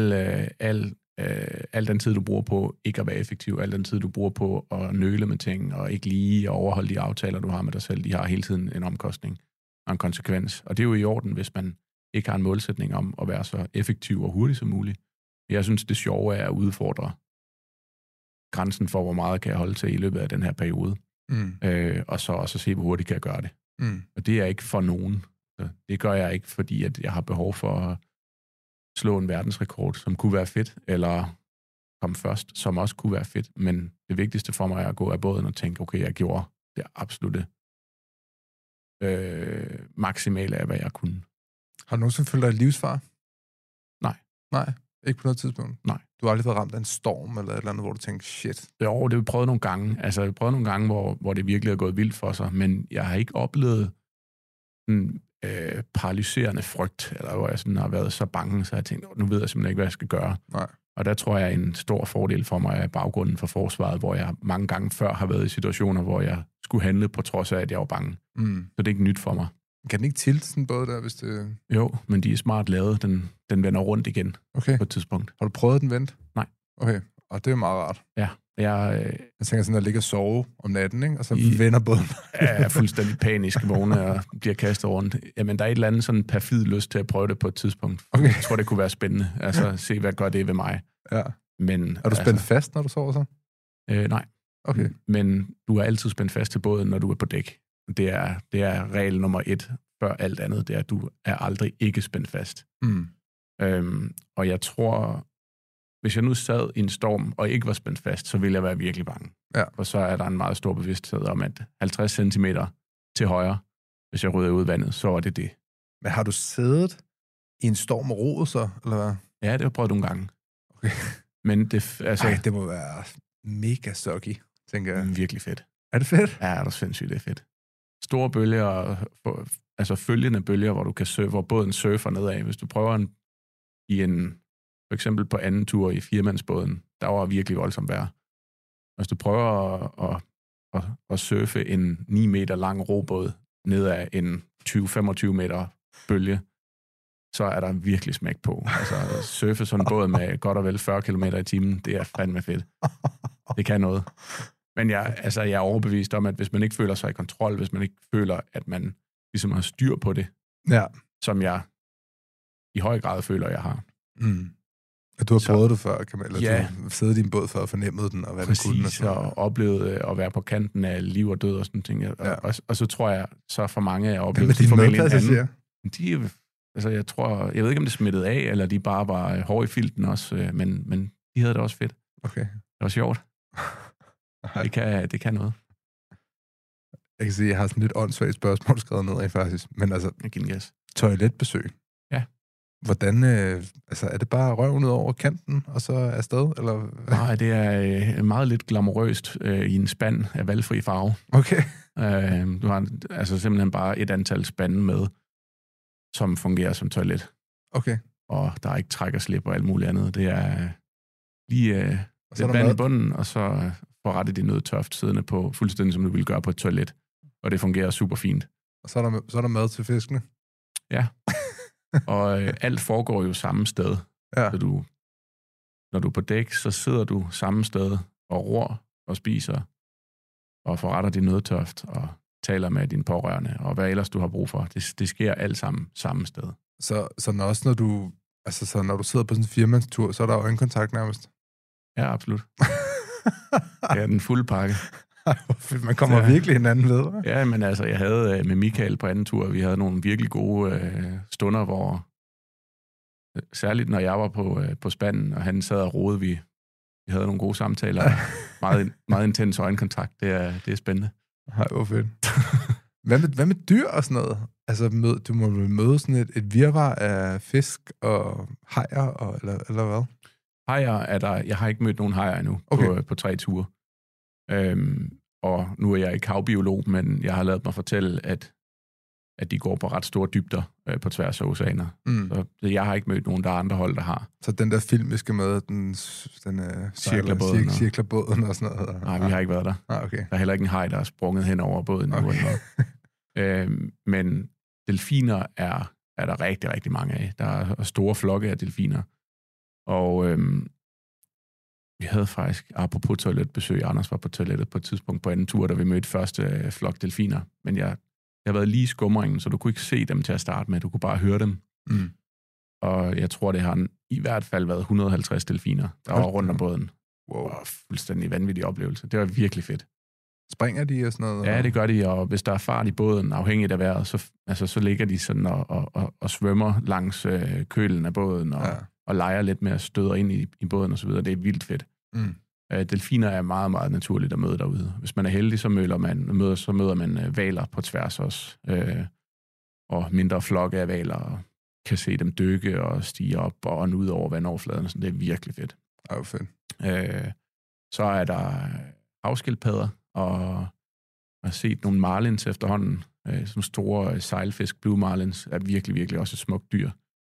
Al den tid, du bruger på ikke at være effektiv, al den tid, du bruger på at nøle med ting, og ikke lige at overholde de aftaler, du har med dig selv, de har hele tiden en omkostning og en konsekvens. Og det er jo i orden, hvis man ikke har en målsætning om at være så effektiv og hurtig som muligt. Jeg synes, det sjove er at udfordre grænsen for, hvor meget kan jeg holde til i løbet af den her periode. Og så også se, hvor hurtigt kan jeg gøre det. Og det er ikke for nogen. Det gør jeg ikke, fordi at jeg har behov for at slå en verdensrekord, som kunne være fedt, eller komme først, som også kunne være fedt. Men det vigtigste for mig er at gå af båden og tænke, okay, jeg gjorde det absolutte maksimale af, hvad jeg kunne. Har du nogensinde følt dig livsfar? Nej. Ikke på noget tidspunkt? Nej. Du har aldrig været ramt af en storm, eller et eller andet, hvor du tænker, shit. Jo, det har vi prøvet nogle gange. Altså, jeg har prøvet nogle gange, hvor det virkelig er gået vildt for sig, men jeg har ikke oplevet en paralyserende frygt, eller hvor jeg sådan har været så bange, så jeg tænkte, nu ved jeg simpelthen ikke, hvad jeg skal gøre. Nej. Og der tror jeg, en stor fordel for mig er baggrunden for forsvaret, hvor jeg mange gange før har været i situationer, hvor jeg skulle handle, på trods af, at jeg var bange. Så det er ikke nyt for mig. Kan den ikke tilte sådan en båd der, hvis det... Jo, men de er smart lavet. Den vender rundt igen på et tidspunkt. Har du prøvet den vent? Nej. Okay, og det er meget rart. Ja. Jeg tænker sådan, at ligge og sove om natten, ikke? Og så vender båden. Jeg er fuldstændig panisk vågne og bliver kastet rundt. Jamen, der er et eller andet sådan perfid lyst til at prøve det på et tidspunkt. Okay. Jeg tror, det kunne være spændende. Altså, se, hvad gør det ved mig. Ja. Men, er du spændt fast, når du sover så? Nej. Okay. Men du er altid spændt fast til båden, når du er på dæk. Det er regel nummer 1 før alt andet. Det er, at du er aldrig ikke spændt fast. Og jeg tror, hvis jeg nu sad i en storm og ikke var spændt fast, så ville jeg være virkelig bange. Ja. Og så er der en meget stor bevidsthed om, at 50 cm til højre, hvis jeg rydder ud vandet, så er det det. Men har du siddet i en storm og roet så, eller hvad? Ja, det har jeg prøvet nogle gange. Okay. Men det, altså... Ej, det må være mega sucky, tænker jeg. Virkelig fedt. Er det fedt? Ja, det er sindssygt, det er fedt. Store bølger, altså følgende bølger, hvor du kan surfe, hvor båden surfer nedad. Hvis du prøver for eksempel på anden tur i 4-mandsbåden, der var virkelig voldsomt vejr. Hvis du prøver at surfe en 9 meter lang robåd ned ad en 20-25 meter bølge, så er der virkelig smæk på. Altså surfe sådan en båd med godt og vel 40 km i timen, det er fandme fedt. Det kan noget. Men jeg er overbevist om, at hvis man ikke føler sig i kontrol, hvis man ikke føler, at man ligesom har styr på det, Ja. som jeg i høj grad føler, jeg har. Mm. At du har prøvet det før, kan man, eller Ja. du har siddet i din båd før og fornemmet den, og hvad den kunne. Præcis, og oplevet at være på kanten af liv og død og sådan ting. Ja. Og så tror jeg, så for mange er Hvad oplevet med dine formentlig en medpassagerer? anden. Jeg ved ikke, om det smittede af, eller de bare var hårde i filten også, men de havde det også fedt. Okay. Det var sjovt. Det kan noget. Jeg kan sige, jeg har sådan lidt åndssvagt spørgsmål skrevet ned af, faktisk. Men altså, Jeg giver en gas. toiletbesøg. Ja. Hvordan, er det bare røven ud over kanten, og så afsted, eller? Nej, det er meget lidt glamourøst i en spand af valgfri farve. Okay. Du har simpelthen bare et antal spande med, som fungerer som toilet. Okay. Og der er ikke træk og slip og alt muligt andet. Det er lige Og så er lidt der vand mad. i bunden, og så får rettet din nødtørft siddende på, fuldstændig som du ville gøre på et toilet. Og det fungerer super fint. Og så er der mad til fiskene. Ja. Og alt foregår jo samme sted. Ja. Så når du er på dæk, så sidder du samme sted og ror og spiser og forretter din nødtørft og taler med dine pårørende og hvad ellers du har brug for. Det sker alt sammen samme sted. Så når du sidder på sådan en firmandstur, så er der øjenkontakt nærmest. Ja, absolut. Det er den fulde pakke. Man kommer virkelig hinanden ved, hva'? Ja, men jeg havde med Michael på anden tur, vi havde nogle virkelig gode stunder, hvor særligt når jeg var på spanden, og han sad og rodede, vi havde nogle gode samtaler. Meget, meget intens øjenkontakt. Det er spændende. Ej, hvor fedt. Hvad med dyr og sådan noget? Altså, du må vel møde sådan et virvar af fisk og hajer, eller hvad? Hajer er der. Jeg har ikke mødt nogen hajer endnu på 3 ture. Og nu er jeg ikke havbiolog, men jeg har ladet mig fortælle, at de går på ret store dybder på tværs af oceaner. Mm. Så jeg har ikke mødt nogen, der er andre hold, der har. Så den der film, vi skal med, den cirkler båden og sådan noget? Nej, vi har ikke været der. Okay. Der er heller ikke en haj, der er sprunget hen over båden. Okay. Men delfiner er der rigtig, rigtig mange af. Der er store flokke af delfiner. Og vi havde faktisk, apropos toiletbesøg, Anders var på toilettet på et tidspunkt på anden tur, da vi mødte første flok delfiner. Men jeg har været lige i skumringen, så du kunne ikke se dem til at starte med. Du kunne bare høre dem. Mm. Og jeg tror, det har i hvert fald været 150 delfiner, der var rundt om båden. Wow. Og fuldstændig vanvittig oplevelse. Det var virkelig fedt. Springer de og sådan noget? Ja, det gør de, og hvis der er fart i båden, afhængigt af vejret, så ligger de sådan og svømmer langs kølen af båden, og leger lidt med at støde ind i båden og så videre. Det er vildt fedt. Mm. Delfiner er meget, meget naturligt at møde derude. Hvis man er heldig, så møder man hvaler på tværs også, og mindre flokke af hvaler, og kan se dem dykke og stige op og ånde ud over vandoverfladen. Så det er virkelig fedt. Ej, fedt. Så er der havskildpadder, og jeg har set nogle marlins efterhånden. Sådan store sejlfisk, blue marlins, er virkelig, virkelig også et smukt dyr.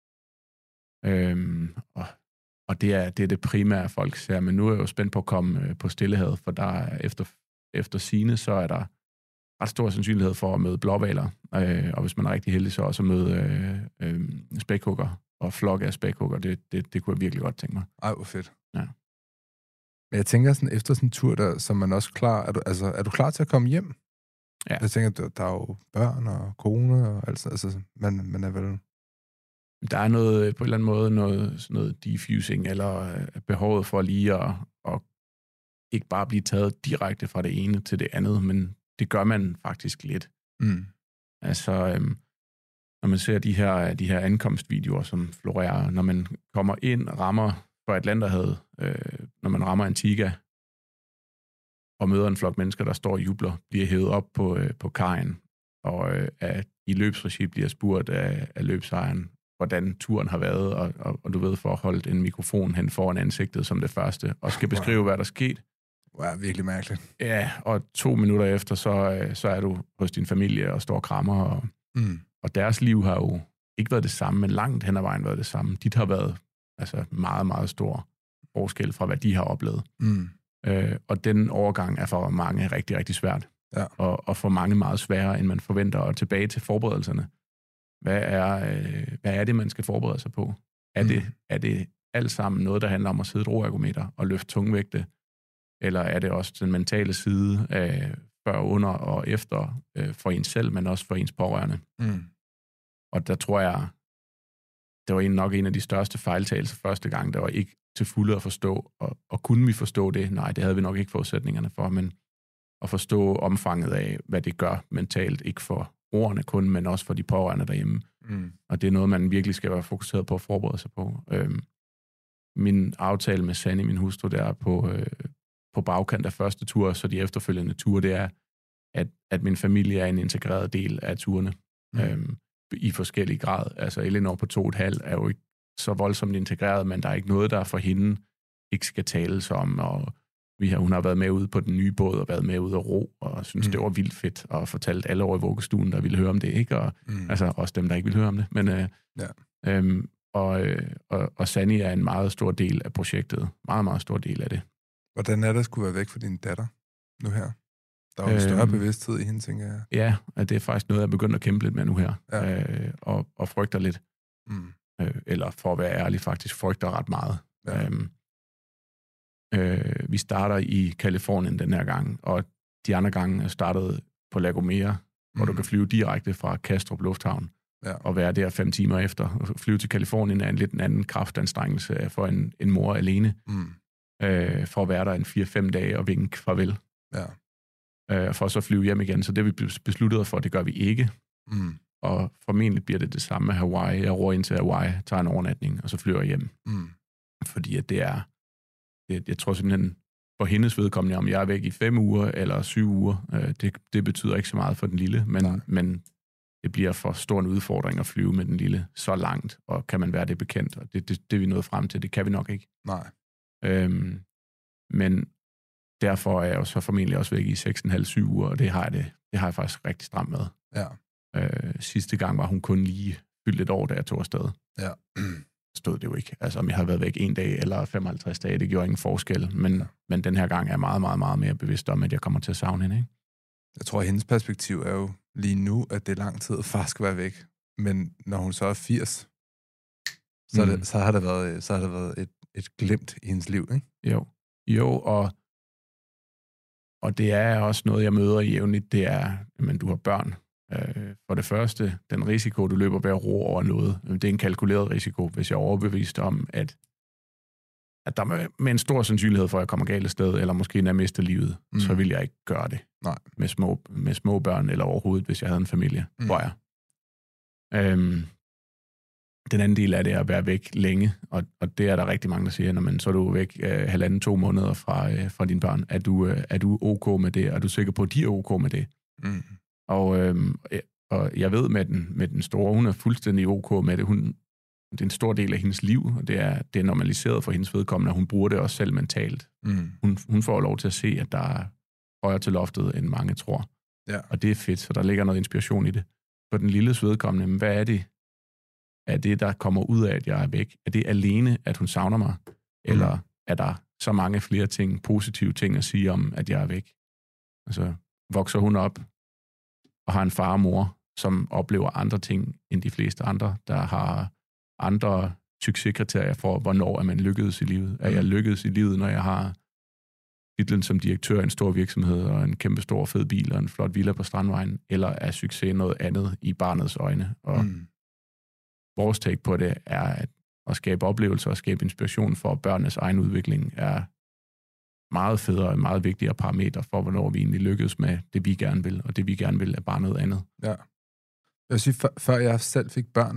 Og det er det primære, folk ser. Men nu er jeg jo spændt på at komme på Stillehavet, for der er efter sigende, så er der ret stor sandsynlighed for at møde blåhvaler. Og hvis man er rigtig heldig, så også at møde spækhugger og flokke af spækhugger. Det kunne jeg virkelig godt tænke mig. Ej, hvor fedt. Ja. Men jeg tænker sådan, efter sådan en tur, der, så er man også klar. Er du klar til at komme hjem? Ja. Jeg tænker, der er jo børn og kone og alt sådan. Altså, man er vel... Der er noget, på en eller anden måde, noget diffusing, eller behovet for lige at ikke bare blive taget direkte fra det ene til det andet, men det gør man faktisk lidt. Mm. Altså, når man ser de her ankomstvideoer, som florerer, når man kommer ind, rammer på Atlanterhavet, når man rammer Antigua, og møder en flok mennesker, der står og jubler, bliver hævet op på kajen, og i løbsregi bliver spurgt af løbsejeren, hvordan turen har været, og du ved, for at holde en mikrofon hen foran ansigtet som det første, og skal beskrive, hvad der skete. Wow, virkelig mærkeligt. Ja, og 2 minutter efter, så er du hos din familie og står og krammer, og deres liv har jo ikke været det samme, men langt hen ad vejen været det samme. Dit har været meget, meget stor forskel fra, hvad de har oplevet. Mm. Og den overgang er for mange rigtig, rigtig svært. Ja. Og for mange meget sværere, end man forventer. Og tilbage til forberedelserne. Hvad er det, man skal forberede sig på? Er det alt sammen noget, der handler om at sidde et roergometer og løfte tungvægte? Eller er det også den mentale side af før, under og efter for ens selv, men også for ens pårørende? Mm. Og der tror jeg, det var nok en af de største fejltagelser første gang. Der var ikke til fulde at forstå. Og kunne vi forstå det? Nej, det havde vi nok ikke forudsætningerne for, men at forstå omfanget af, hvad det gør mentalt, ikke for ordene kun, men også for de pårørende derhjemme. Mm. Og det er noget, man virkelig skal være fokuseret på at forberede sig på. Min aftale med Sanne, min hustru, der på bagkant af første tur, så de efterfølgende ture, det er, at min familie er en integreret del af turene. I forskellig grad. Altså Elinor på 2,5 er jo ikke så voldsomt integreret, men der er ikke noget, der for hende ikke skal tales om, og hun har været med ude på den nye båd, og været med ude at ro, og synes, det var vildt fedt, og fortalt alle over i vuggestuen, der ville høre om det, ikke? Og altså også dem, der ikke ville høre om det. Men, og Sanni er en meget stor del af projektet. Meget, meget stor del af det. Hvordan er det at skulle være væk fra din datter nu her? Der er jo en større bevidsthed i hende, tænker jeg. Ja, at det er faktisk noget, jeg er begyndt at kæmpe lidt med nu her. Ja. Og frygter lidt. Eller for at være ærlig, faktisk frygter ret meget. Ja. Vi starter i Kalifornien den her gang, og de andre gange er startet på La Gomera, hvor du kan flyve direkte fra Kastrup Lufthavn, og være der 5 timer efter. Og flyve til Kalifornien er en lidt anden kraftanstrengelse for en mor alene, for at være der en 4-5 dage og vinke farvel. Ja. For så at flyve hjem igen. Så det vi besluttede for, det gør vi ikke. Og formentlig bliver det samme med Hawaii. Jeg ror ind til Hawaii, tager en overnatning, og så flyver jeg hjem. Fordi at jeg tror simpelthen, for hendes vedkommende, om jeg er væk i 5 uger eller 7 uger, det betyder ikke så meget for den lille, men det bliver for stor en udfordring at flyve med den lille så langt, og kan man være det bekendt, og det vi nåede frem til, det kan vi nok ikke. Nej. Men derfor er jeg jo så formentlig også væk i 6,5-7 uger, og det har jeg faktisk rigtig stramt med. Ja. Sidste gang var hun kun lige fyldt et år, da jeg tog afsted. Ja. Stod det jo ikke. Altså, om jeg havde været væk 1 dag eller 55 dage, det gjorde ingen forskel. Men den her gang er jeg meget, meget, meget mere bevidst om, at jeg kommer til at savne hende, ikke? Jeg tror, at hendes perspektiv er jo lige nu, at det er lang tid, at far skal være væk. Men når hun så er 80, så har der været et glimt i hendes liv, ikke? Jo, og det er også noget, jeg møder jævnligt, det er, at du har børn. For det første, den risiko, du løber ved at ro over noget, det er en kalkuleret risiko, hvis jeg er overbevist om, at der med en stor sandsynlighed for, at jeg kommer galt af sted, eller måske når jeg mister livet, så vil jeg ikke gøre det. Nej. Med små børn, eller overhovedet, hvis jeg havde en familie, tror jeg. Den anden del af det er at være væk længe, og det er der rigtig mange, der siger, men så er du væk 1,5-2 måneder fra dine børn. Er du ok med det? Er du sikker på, at de er ok med det? Og jeg ved med den store, hun er fuldstændig ok med det. Det er en stor del af hendes liv, og det er normaliseret for hendes vedkommende, og hun bruger det også selv mentalt. Hun får lov til at se, at der er højere til loftet, end mange tror. Ja. Og det er fedt, så der ligger noget inspiration i det. For den lilles vedkommende, hvad er det? Er det, der kommer ud af, at jeg er væk? Er det alene, at hun savner mig? Eller er der så mange flere ting, positive ting at sige om, at jeg er væk? Altså, vokser hun op og har en far og mor, som oplever andre ting end de fleste andre, der har andre succeskriterier for, hvornår er man lykkedes i livet. Er jeg lykkedes i livet, når jeg har titlen som direktør i en stor virksomhed, og en kæmpe stor fed bil, og en flot villa på Strandvejen, eller er succes noget andet i barnets øjne? Og vores take på det er at skabe oplevelser og skabe inspiration for børnenes egen udvikling er meget federe og meget vigtigere parametre for, hvornår vi egentlig lykkes med det, vi gerne vil, og det, vi gerne vil, er bare noget andet. Ja. Jeg vil sige, før jeg selv fik børn,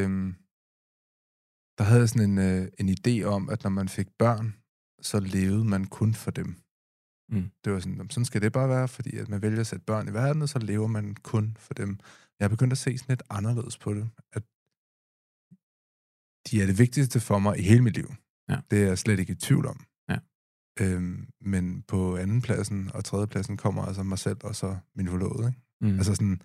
der havde jeg sådan en idé om, at når man fik børn, så levede man kun for dem. Det var sådan skal det bare være, fordi at man vælger at sætte børn i verden, og så lever man kun for dem. Jeg har begyndt at se sådan lidt anderledes på det, at de er det vigtigste for mig i hele mit liv. Ja. Det er jeg slet ikke i tvivl om. Ja. Men på anden pladsen og tredje pladsen kommer altså mig selv og så min forlovede, ikke? Altså sådan,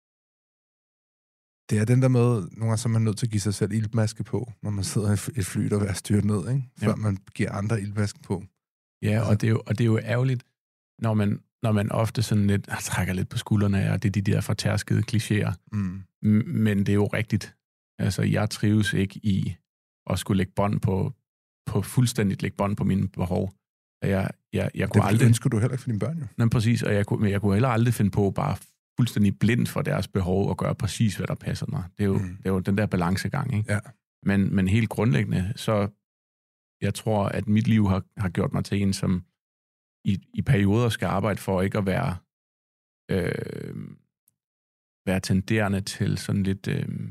det er den der med, nogle gange så er man nødt til at give sig selv iltmaske på, når man sidder i et fly, der er styrt ned, ikke? Før man giver andre iltmaske på. Ja, altså. og det er jo ærgerligt, når man ofte sådan lidt trækker lidt på skuldrene, og det er de der fortærskede klichéer. Men det er jo rigtigt. Altså, jeg trives ikke i at skulle lægge bånd på fuldstændigt lægge bånd på mine behov. Jeg Det kunne aldrig... ønsker du heller ikke for dine børn, jo. Nej, præcis, og jeg kunne heller aldrig finde på bare fuldstændig blind for deres behov og gøre præcis, hvad der passer mig. Det er jo den der balancegang, ikke? Ja. Men helt grundlæggende, så jeg tror, at mit liv har gjort mig til en, som i perioder skal arbejde for ikke at være tenderende til sådan lidt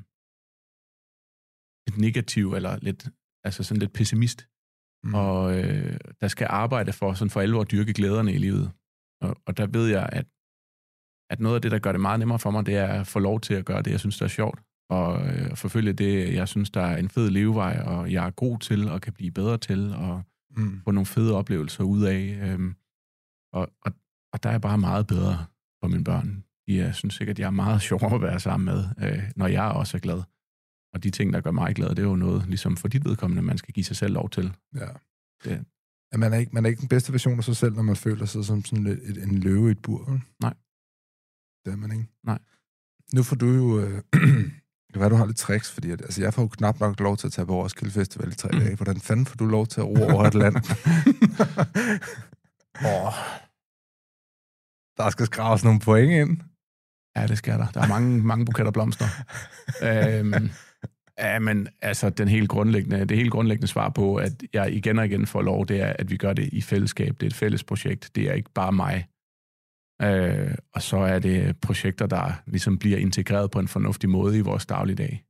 negativ, eller lidt, altså sådan lidt pessimist. Og der skal arbejde for alvor at dyrke glæderne i livet. Og der ved jeg, at noget af det, der gør det meget nemmere for mig, det er at få lov til at gøre det, jeg synes, der er sjovt. Og forfølge det, jeg synes, der er en fed levevej, og jeg er god til, og kan blive bedre til, og få nogle fede oplevelser ud af. Og der er bare meget bedre for mine børn. Jeg synes sikkert, at jeg er meget sjovere at være sammen med, når jeg også er glad. Og de ting, der gør mig glad, det er jo noget, ligesom for dit vedkommende, man skal give sig selv lov til. Ja. Det. Ja, man er ikke den bedste version af sig selv, når man føler sig som sådan en løve i et bur. Nej. Det er man ikke. Nej. Nu får du jo... det var, du har lidt tricks, fordi jeg får jo knap nok lov til at tage på Roskilde Festival i 3 dage. Hvordan fanden får du lov til at ro over et land? Der skal skraves nogle point ind. Ja, det skal der. Der er mange buketter blomster. Men altså, det helt grundlæggende svar på, at jeg igen og igen får lov, det er, at vi gør det i fællesskab. Det er et fælles projekt. Det er ikke bare mig. Og så er det projekter, der ligesom bliver integreret på en fornuftig måde i vores dagligdag.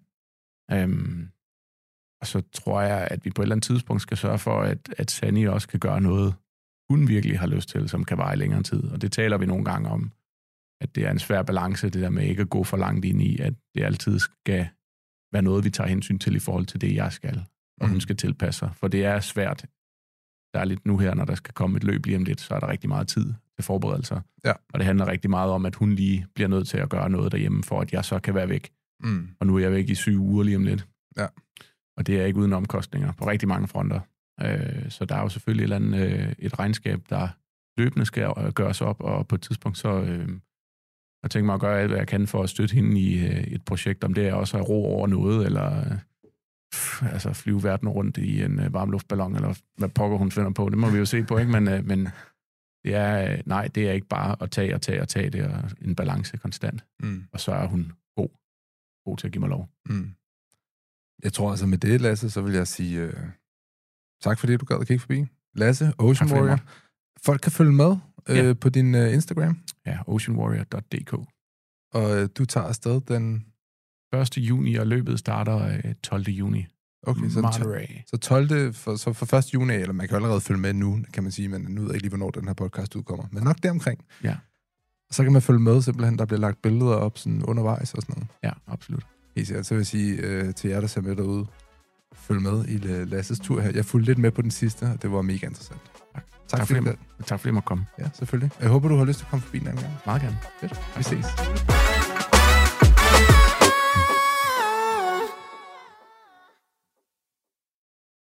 Og så tror jeg, at vi på et eller andet tidspunkt skal sørge for, at Sanni også kan gøre noget, hun virkelig har lyst til, som kan vare i længere tid. Og det taler vi nogle gange om, at det er en svær balance, det der med ikke at gå for langt ind i, at det altid skal være noget, vi tager hensyn til i forhold til det, jeg skal, og hun skal tilpasse sig. For det er svært. Der er lidt nu her, når der skal komme et løb lige om lidt, så er der rigtig meget tid til forberedelser. Ja. Og det handler rigtig meget om, at hun lige bliver nødt til at gøre noget derhjemme, for at jeg så kan være væk. Og nu er jeg væk i 7 uger lige om lidt. Ja. Og det er ikke uden omkostninger på rigtig mange fronter. Så der er jo selvfølgelig et regnskab, der løbende skal gøres op, og på et tidspunkt så jeg tænker mig at gøre alt, hvad jeg kan for at støtte hende i et projekt, om det er også at ro over noget, eller flyve verden rundt i en varmluftballon, eller hvad pokker hun finder på. Det må vi jo se på, ikke? Men det er ikke bare at tage. Det er en balance konstant. Og så er hun god til at give mig lov. Jeg tror altså med det, Lasse, så vil jeg sige tak fordi du gad at kigge forbi. Lasse, Ocean Warrior. Folk kan følge med på din Instagram. Ja, oceanwarrior.dk. Og du tager afsted den 1. juni, og løbet starter 12. juni. Okay, så 12. For 1. juni, eller man kan jo allerede følge med nu, kan man sige, men nu ved jeg ikke lige, hvornår den her podcast udkommer. Men nok deromkring. Ja. Og så kan man følge med, simpelthen, der bliver lagt billeder op sådan undervejs og sådan noget. Ja, absolut. Så vil jeg sige til jer, der ser med derude, følg med i Lasses tur her. Jeg fulgte lidt med på den sidste, og det var mega interessant. Tak fordi jeg måtte komme. Ja, selvfølgelig. Jeg håber, du har lyst til at komme forbi en anden gang. Meget gerne. Fedt. Vi ses.